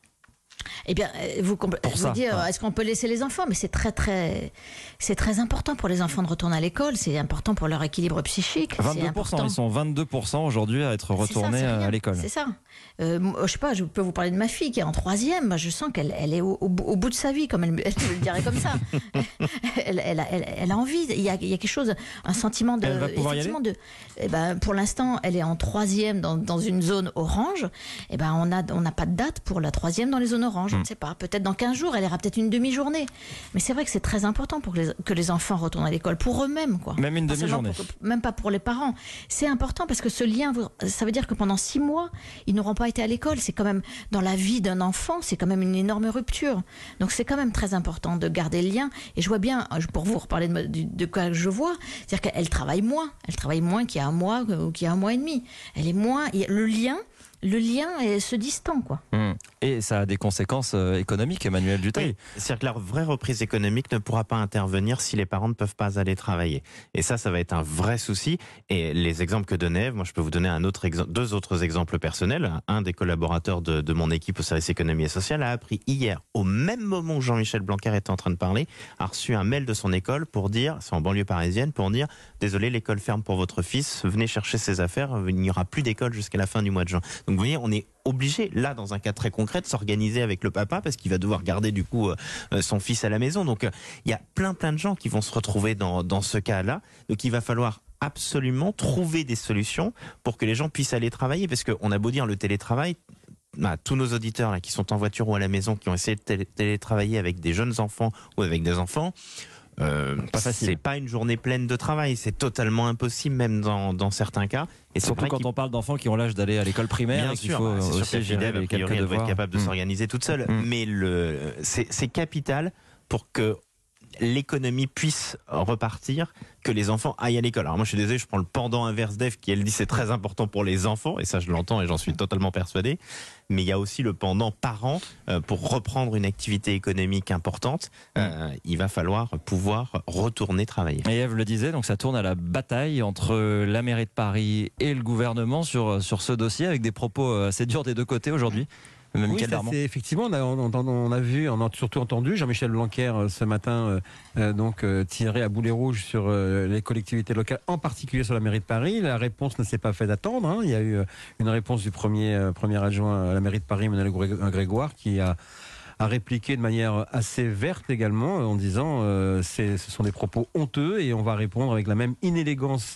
Eh bien, vous, vous dire, est-ce qu'on peut laisser les enfants? Mais c'est très, très, c'est très important pour les enfants de retourner à l'école. C'est important pour leur équilibre psychique. vingt-deux pour cent, ils sont vingt-deux pour cent aujourd'hui à être retournés ça, à l'école. C'est ça. Euh, je sais pas, je peux vous parler de ma fille qui est en troisième. Moi, je sens qu'elle elle est au, au, au bout de sa vie, comme elle, elle me le dirait comme ça. elle, elle, a, elle, elle a envie. Il y a, il y a quelque chose, un sentiment de. Elle va pouvoir y aller de, eh ben, pour l'instant, elle est en troisième dans, dans une zone orange. Eh ben, on a, on n'a pas de date pour la troisième dans les zones orange. Je ne sais pas. Peut-être dans quinze jours, elle ira peut-être une demi-journée. Mais c'est vrai que c'est très important pour que les, que les enfants retournent à l'école, pour eux-mêmes, quoi. Même une demi-journée. Même pas pour les parents. C'est important parce que ce lien, ça veut dire que pendant six mois, ils n'auront pas été à l'école. C'est quand même, dans la vie d'un enfant, c'est quand même une énorme rupture. Donc c'est quand même très important de garder le lien. Et je vois bien, pour vous reparler de, de, de quoi je vois, c'est-à-dire qu'elle travaille moins. Elle travaille moins qu'il y a un mois ou qu'il y a un mois et demi. Elle est moins. Le lien. Le lien est, se distend, quoi. Mmh. Et ça a des conséquences euh, économiques, Emmanuel Dutheil. Oui. C'est-à-dire que la vraie reprise économique ne pourra pas intervenir si les parents ne peuvent pas aller travailler. Et ça, ça va être un vrai souci. Et les exemples que donnait Ève, moi je peux vous donner un autre exemple, deux autres exemples personnels. Un des collaborateurs de, de mon équipe au service économie et social a appris hier, au même moment où Jean-Michel Blanquer était en train de parler, a reçu un mail de son école pour dire, c'est en banlieue parisienne, pour dire, désolé, l'école ferme pour votre fils, venez chercher ses affaires, il n'y aura plus d'école jusqu'à la fin du mois de juin. Donc vous voyez, on est obligé, là, dans un cas très concret, de s'organiser avec le papa parce qu'il va devoir garder du coup euh, son fils à la maison. Donc, il euh, y a plein plein de gens qui vont se retrouver dans, dans ce cas-là. Donc, il va falloir absolument trouver des solutions pour que les gens puissent aller travailler parce qu'on a beau dire le télétravail. Bah, tous nos auditeurs là, qui sont en voiture ou à la maison, qui ont essayé de télé télétravailler avec des jeunes enfants ou avec des enfants, Euh, c'est pas une journée pleine de travail, c'est totalement impossible même dans, dans certains cas. Et surtout quand on parle d'enfants qui ont l'âge d'aller à l'école primaire, bien et qu'il sûr, faut bah, aussi sûr gérer a les quelques priori, elle doit devoirs. être capable de mmh. s'organiser toute seule, mmh. mais le c'est capital pour que l'économie puisse repartir, que les enfants aillent à l'école. Alors moi je suis désolé, je prends le pendant inverse d'Ève qui elle dit c'est très important pour les enfants, et ça je l'entends et j'en suis totalement persuadé, mais il y a aussi le pendant parent, euh, pour reprendre une activité économique importante, euh, il va falloir pouvoir retourner travailler. Et Ève le disait, donc ça tourne à la bataille entre la mairie de Paris et le gouvernement sur, sur ce dossier, avec des propos assez durs des deux côtés aujourd'hui. Oui, ça, effectivement, on a, on, on a vu, on a surtout entendu Jean-Michel Blanquer euh, ce matin euh, donc euh, tirer à boulet rouge sur euh, les collectivités locales, en particulier sur la mairie de Paris. La réponse ne s'est pas fait attendre. Hein. Il y a eu une réponse du premier, euh, premier adjoint à la mairie de Paris, Emmanuel Grégoire, qui a a répliqué de manière assez verte également, en disant euh, ce sont des propos honteux et on va répondre avec la même inélégance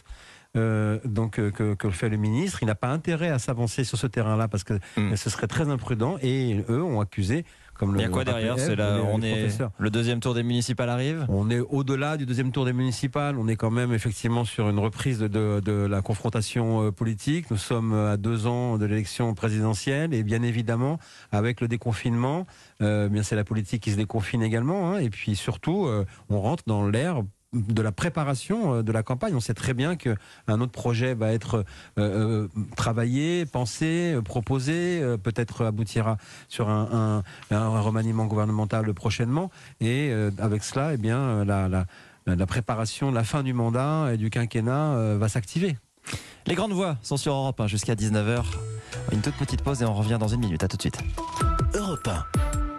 euh, donc euh, que, que le fait le ministre. Il n'a pas intérêt à s'avancer sur ce terrain-là parce que mmh. ce serait très imprudent. Et eux ont accusé. Comme le, il y a quoi derrière? C'est là, on est le deuxième tour des municipales arrive. On est au-delà du deuxième tour des municipales. On est quand même effectivement sur une reprise de, de, de la confrontation politique. Nous sommes à deux ans de l'élection présidentielle et bien évidemment avec le déconfinement, euh, bien c'est la politique qui se déconfine également. Hein, et puis surtout, euh, on rentre dans l'ère de la préparation de la campagne. On sait très bien qu'un autre projet va être euh, travaillé, pensé, proposé, euh, peut-être aboutira sur un, un, un remaniement gouvernemental prochainement. Et euh, avec cela, eh bien, la, la, la préparation de la fin du mandat et du quinquennat euh, va s'activer. Les grandes voix sont sur Europe un jusqu'à dix-neuf heures. Une toute petite pause et on revient dans une minute. À tout de suite. Europe un.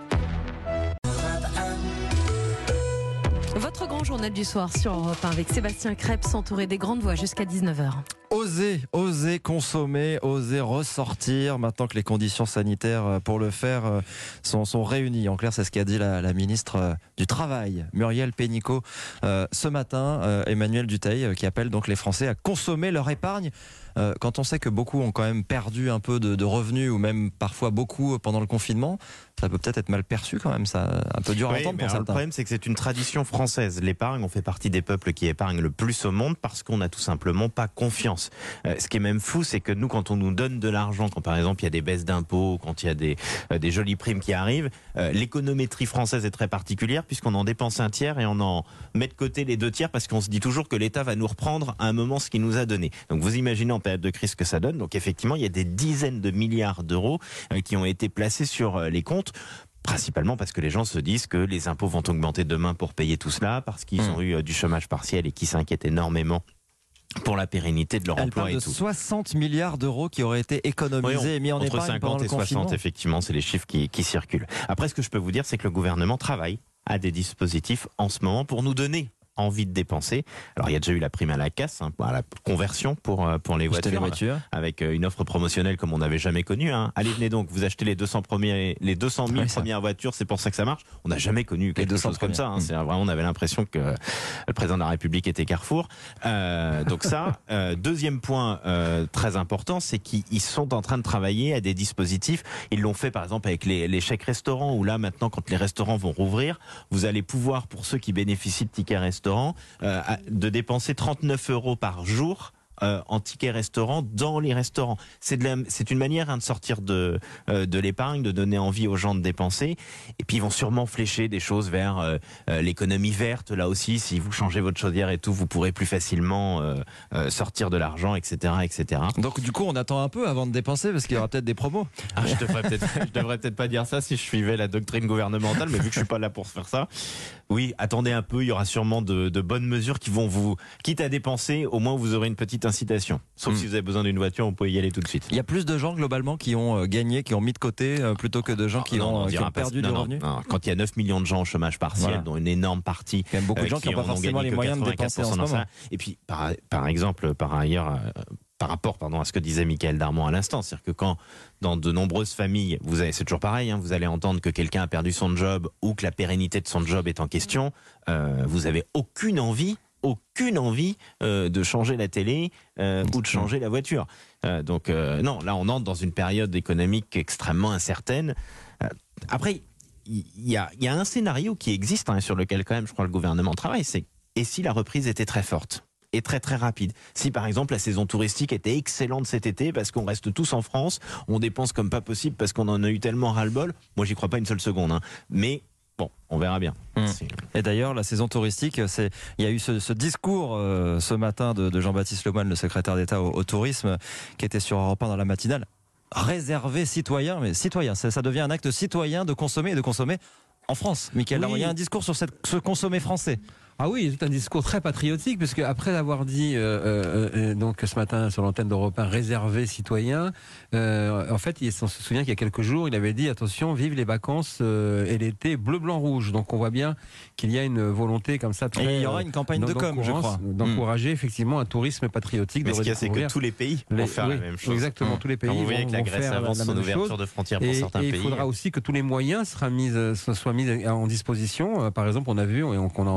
Votre grand journal du soir sur Europe un avec Sébastien Krebs entouré des grandes voix jusqu'à dix-neuf heures. Oser, oser consommer, oser ressortir maintenant que les conditions sanitaires pour le faire sont, sont réunies. En clair, c'est ce qu'a dit la, la ministre du Travail, Muriel Pénicaud, euh, ce matin. Euh, Emmanuel Dutheil qui appelle donc les Français à consommer leur épargne. Euh, quand on sait que beaucoup ont quand même perdu un peu de, de revenus ou même parfois beaucoup pendant le confinement, ça peut peut-être être mal perçu quand même, ça un peu dur à oui, entendre mais pour alors, certains. Le problème, c'est que c'est une tradition française. L'épargne, on fait partie des peuples qui épargnent le plus au monde parce qu'on n'a tout simplement pas confiance. Euh, ce qui est même fou, c'est que nous, quand on nous donne de l'argent, quand par exemple il y a des baisses d'impôts, quand il y a des, euh, des jolies primes qui arrivent, euh, l'économétrie française est très particulière puisqu'on en dépense un tiers et on en met de côté les deux tiers parce qu'on se dit toujours que l'État va nous reprendre à un moment ce qu'il nous a donné. Donc vous imaginez en période de crise ce que ça donne. Donc effectivement, il y a des dizaines de milliards d'euros euh, qui ont été placés sur euh, les comptes. Principalement parce que les gens se disent que les impôts vont augmenter demain pour payer tout cela, parce qu'ils mmh. ont eu euh, du chômage partiel et qui s'inquiètent énormément pour la pérennité de leur Elle emploi parle et de tout. soixante milliards d'euros qui auraient été économisés oui, on, et mis en épargne entre pendant cinquante le et soixante, confinement. Effectivement, c'est les chiffres qui, qui circulent. Après, ce que je peux vous dire, c'est que le gouvernement travaille à des dispositifs en ce moment pour nous donner envie de dépenser. Alors il y a déjà eu la prime à la casse, hein, à la conversion pour, pour les voitures, les voitures, avec une offre promotionnelle comme on n'avait jamais connue. Hein. Allez, venez donc, vous achetez les deux cents, premiers, les deux cent mille oui, premières voitures, c'est pour ça que ça marche. On n'a jamais connu quelque chose comme ça. Hein. C'est vraiment, on avait l'impression que le président de la République était Carrefour. Euh, donc ça, euh, deuxième point euh, très important, c'est qu'ils sont en train de travailler à des dispositifs. Ils l'ont fait par exemple avec les, les chèques restaurants, où là maintenant, quand les restaurants vont rouvrir, vous allez pouvoir, pour ceux qui bénéficient de tickets restaurants, Euh, de dépenser trente-neuf euros par jour euh, en tickets restaurant dans les restaurants. C'est, de la, c'est une manière hein, de sortir de, euh, de l'épargne, de donner envie aux gens de dépenser. Et puis ils vont sûrement flécher des choses vers euh, euh, l'économie verte. Là aussi, si vous changez votre chaudière et tout, vous pourrez plus facilement euh, euh, sortir de l'argent, et cetera, et cetera. Donc du coup, on attend un peu avant de dépenser parce qu'il y aura peut-être des promos. Ah, je devrais peut-être, je devrais peut-être pas dire ça si je suivais la doctrine gouvernementale, mais vu que je suis pas là pour faire ça, oui, attendez un peu. Il y aura sûrement de, de bonnes mesures qui vont vous, quitte à dépenser, au moins vous aurez une petite incitation. Sauf mmh. si vous avez besoin d'une voiture, vous pouvez y aller tout de suite. Il y a plus de gens globalement qui ont gagné, qui ont mis de côté, euh, plutôt que de gens qui, non, ont, non, qui ont pas, perdu non, du non, revenu. Non, quand il y a neuf millions de gens au chômage partiel, voilà. dont une énorme partie, il y a beaucoup de gens euh, qui n'ont pas forcément les moyens de dépenser en ce moment. Et puis, par, par exemple, par ailleurs, euh, par rapport pardon, à ce que disait Mickaël Darmon à l'instant, c'est-à-dire que quand dans de nombreuses familles, vous avez, c'est toujours pareil, hein, vous allez entendre que quelqu'un a perdu son job ou que la pérennité de son job est en question, euh, vous avez aucune envie aucune envie euh, de changer la télé euh, ou de changer la voiture. Euh, donc euh, non, là on entre dans une période économique extrêmement incertaine. Euh, après, il y, y, a, y a un scénario qui existe hein, sur lequel quand même je crois le gouvernement travaille, c'est et si la reprise était très forte et très très rapide. Si par exemple la saison touristique était excellente cet été parce qu'on reste tous en France, on dépense comme pas possible parce qu'on en a eu tellement ras-le-bol, moi j'y crois pas une seule seconde, hein. Mais bon, on verra bien. Mmh. Et d'ailleurs, la saison touristique, c'est, il y a eu ce, ce discours euh, ce matin de, de Jean-Baptiste Lemoyne, le secrétaire d'État au, au tourisme, qui était sur Europe un dans la matinale. Réservé citoyen, mais citoyen, ça, ça devient un acte citoyen de consommer et de consommer en France. Mickaël, oui. Il y a un discours sur cette, ce consommer français. Ah oui, c'est un discours très patriotique, parce qu'après avoir dit euh, euh, euh, donc ce matin sur l'antenne d'Europe un réservé citoyen, euh, en fait, il, on se souvient qu'il y a quelques jours, il avait dit attention, vive les vacances euh, et l'été bleu, blanc, rouge. Donc on voit bien qu'il y a une volonté comme ça. Très, et il y aura une campagne de com, je crois, d'encourager mmh. effectivement un tourisme patriotique. Mais ce qu'il y a, c'est que tous les pays vont les, faire oui, la même chose. Exactement, mmh. tous les pays vous vont, voyez que la Grèce avance son ouverture de frontières pour et, certains et pays. Il faudra aussi que tous les moyens soient mis, soient mis en disposition. Par exemple, on a vu et on, on a entendu, hein,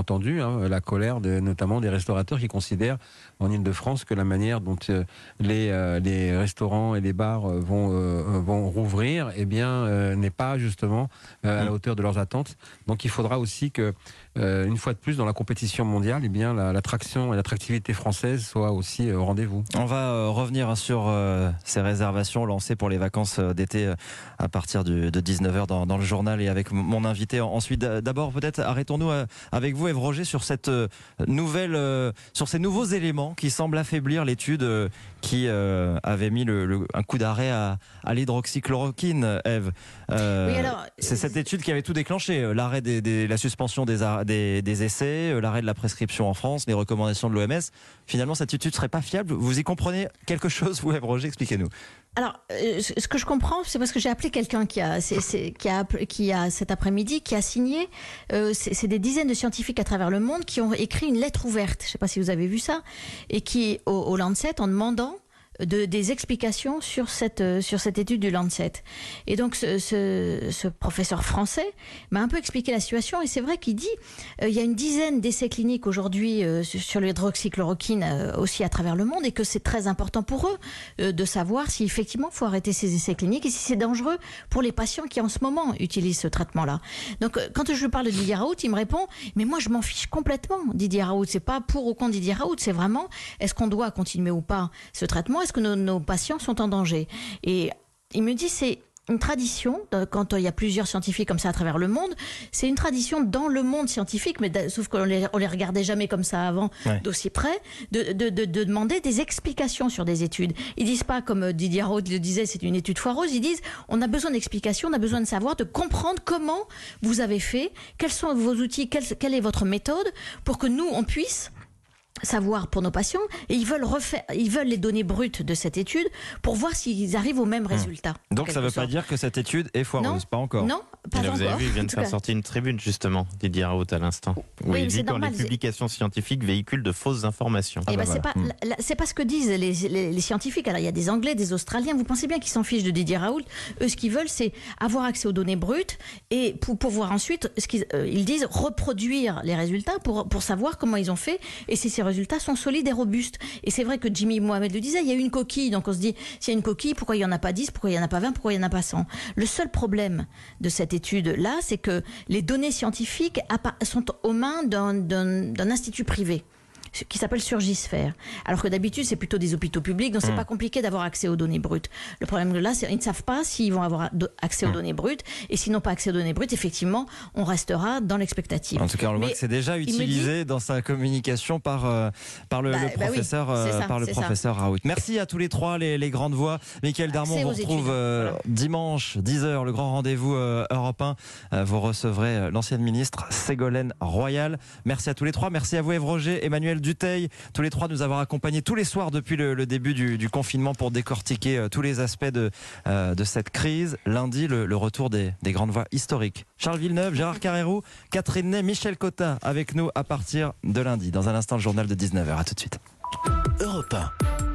observe la colère de, notamment des restaurateurs qui considèrent en Ile-de-France que la manière dont euh, les, euh, les restaurants et les bars euh, vont, euh, vont rouvrir eh bien, euh, n'est pas justement euh, à la hauteur de leurs attentes. Donc il faudra aussi que, euh, une fois de plus, dans la compétition mondiale, eh bien, la, l'attraction et l'attractivité française soient aussi euh, au rendez-vous. On va euh, revenir sur euh, ces réservations lancées pour les vacances d'été euh, à partir du, de dix-neuf heures dans, dans le journal et avec mon invité. Ensuite, d'abord, peut-être arrêtons-nous euh, avec vous, Ève Roger, sur cette euh, nouvelle, euh, sur ces nouveaux éléments qui semblent affaiblir l'étude euh, qui euh, avait mis le, le, un coup d'arrêt à, à l'hydroxychloroquine. Ève, euh, oui, alors, c'est cette étude qui avait tout déclenché, l'arrêt des, des, la suspension des, des, des essais, l'arrêt de la prescription en France, les recommandations de l'O M S. Finalement, cette étude serait pas fiable. Vous y comprenez quelque chose, vous, Ève Roger? Expliquez-nous. Alors, euh, ce que je comprends, c'est parce que j'ai appelé quelqu'un qui a, c'est, c'est, qui a, qui a cet après-midi, qui a signé. Euh, c'est, c'est des dizaines de scientifiques à travers le monde qui ont écrit une lettre ouverte. Je ne sais pas si vous avez vu ça, et qui au, au Lancet en demandant de, des explications sur cette, sur cette étude du Lancet. Et donc ce, ce, ce professeur français m'a un peu expliqué la situation, et c'est vrai qu'il dit euh, il y a une dizaine d'essais cliniques aujourd'hui euh, sur l'hydroxychloroquine euh, aussi à travers le monde, et que c'est très important pour eux euh, de savoir si effectivement il faut arrêter ces essais cliniques et si c'est dangereux pour les patients qui en ce moment utilisent ce traitement-là. Donc euh, quand je lui parle de Didier Raoult, il me répond mais moi je m'en fiche complètement, Didier Raoult. C'est pas pour ou contre Didier Raoult, c'est vraiment est-ce qu'on doit continuer ou pas ce traitement, est-ce que nos, nos patients sont en danger. Et il me dit c'est une tradition, quand il y a plusieurs scientifiques comme ça à travers le monde, c'est une tradition dans le monde scientifique, mais sauf qu'on les, on les regardait jamais comme ça avant, ouais. d'aussi près, de, de, de, de demander des explications sur des études. Ils disent pas, comme Didier Raoult le disait, c'est une étude foireuse, ils disent, on a besoin d'explications, on a besoin de savoir, de comprendre comment vous avez fait, quels sont vos outils, quelle, quelle est votre méthode, pour que nous, on puisse savoir pour nos patients, et ils veulent refaire, ils veulent les données brutes de cette étude pour voir s'ils arrivent au même résultat. Mmh. Donc ça ne veut sorte. pas dire que cette étude est foireuse, non, pas encore. Non, pas là, encore. Vous avez vu, il vient de faire sortir une tribune justement, Didier Raoult à l'instant. Où oui, il dit quand normal, les publications c'est... scientifiques véhiculent de fausses informations. Et ah bah, bah c'est, voilà. pas, mmh. la, c'est pas ce que disent les, les, les scientifiques. Alors il y a des Anglais, des Australiens. Vous pensez bien qu'ils s'en fichent de Didier Raoult. Eux, ce qu'ils veulent, c'est avoir accès aux données brutes et pour pouvoir ensuite, ce qu'ils euh, ils disent, reproduire les résultats pour pour savoir comment ils ont fait et si ces résultats sont solides et robustes. Et c'est vrai que Jimmy Mohamed le disait, il y a une coquille, donc on se dit, s'il y a une coquille, pourquoi il n'y en a pas dix, pourquoi il n'y en a pas vingt, pourquoi il n'y en a pas cent? Le seul problème de cette étude-là, c'est que les données scientifiques sont aux mains d'un, d'un, d'un institut privé qui s'appelle Surgisphère. Alors que d'habitude, c'est plutôt des hôpitaux publics, donc c'est mmh. pas compliqué d'avoir accès aux données brutes. Le problème là, c'est qu'ils ne savent pas s'ils vont avoir accès aux mmh. données brutes, et s'ils n'ont pas accès aux données brutes, effectivement, on restera dans l'expectative. En tout cas, on le voit que c'est déjà utilisé dit... dans sa communication par, euh, par le, bah, le professeur, bah oui, euh, ça, par le professeur Raoult. Merci à tous les trois, les, les grandes voix. Mickaël Darmon, vous retrouve euh, voilà. dimanche, dix heures, le grand rendez-vous euh, Europe un. Euh, vous recevrez euh, l'ancienne ministre Ségolène Royal. Merci à tous les trois. Merci à vous, Ève Roger, Emmanuel Dutheil, tous les trois nous avoir accompagnés tous les soirs depuis le, le début du, du confinement pour décortiquer euh, tous les aspects de, euh, de cette crise. Lundi, le, le retour des, des grandes voix historiques. Charles Villeneuve, Gérard Carrérou, Catherine Ney, Michel Cotta avec nous à partir de lundi. Dans un instant, le journal de dix-neuf heures. À tout de suite. Europe un.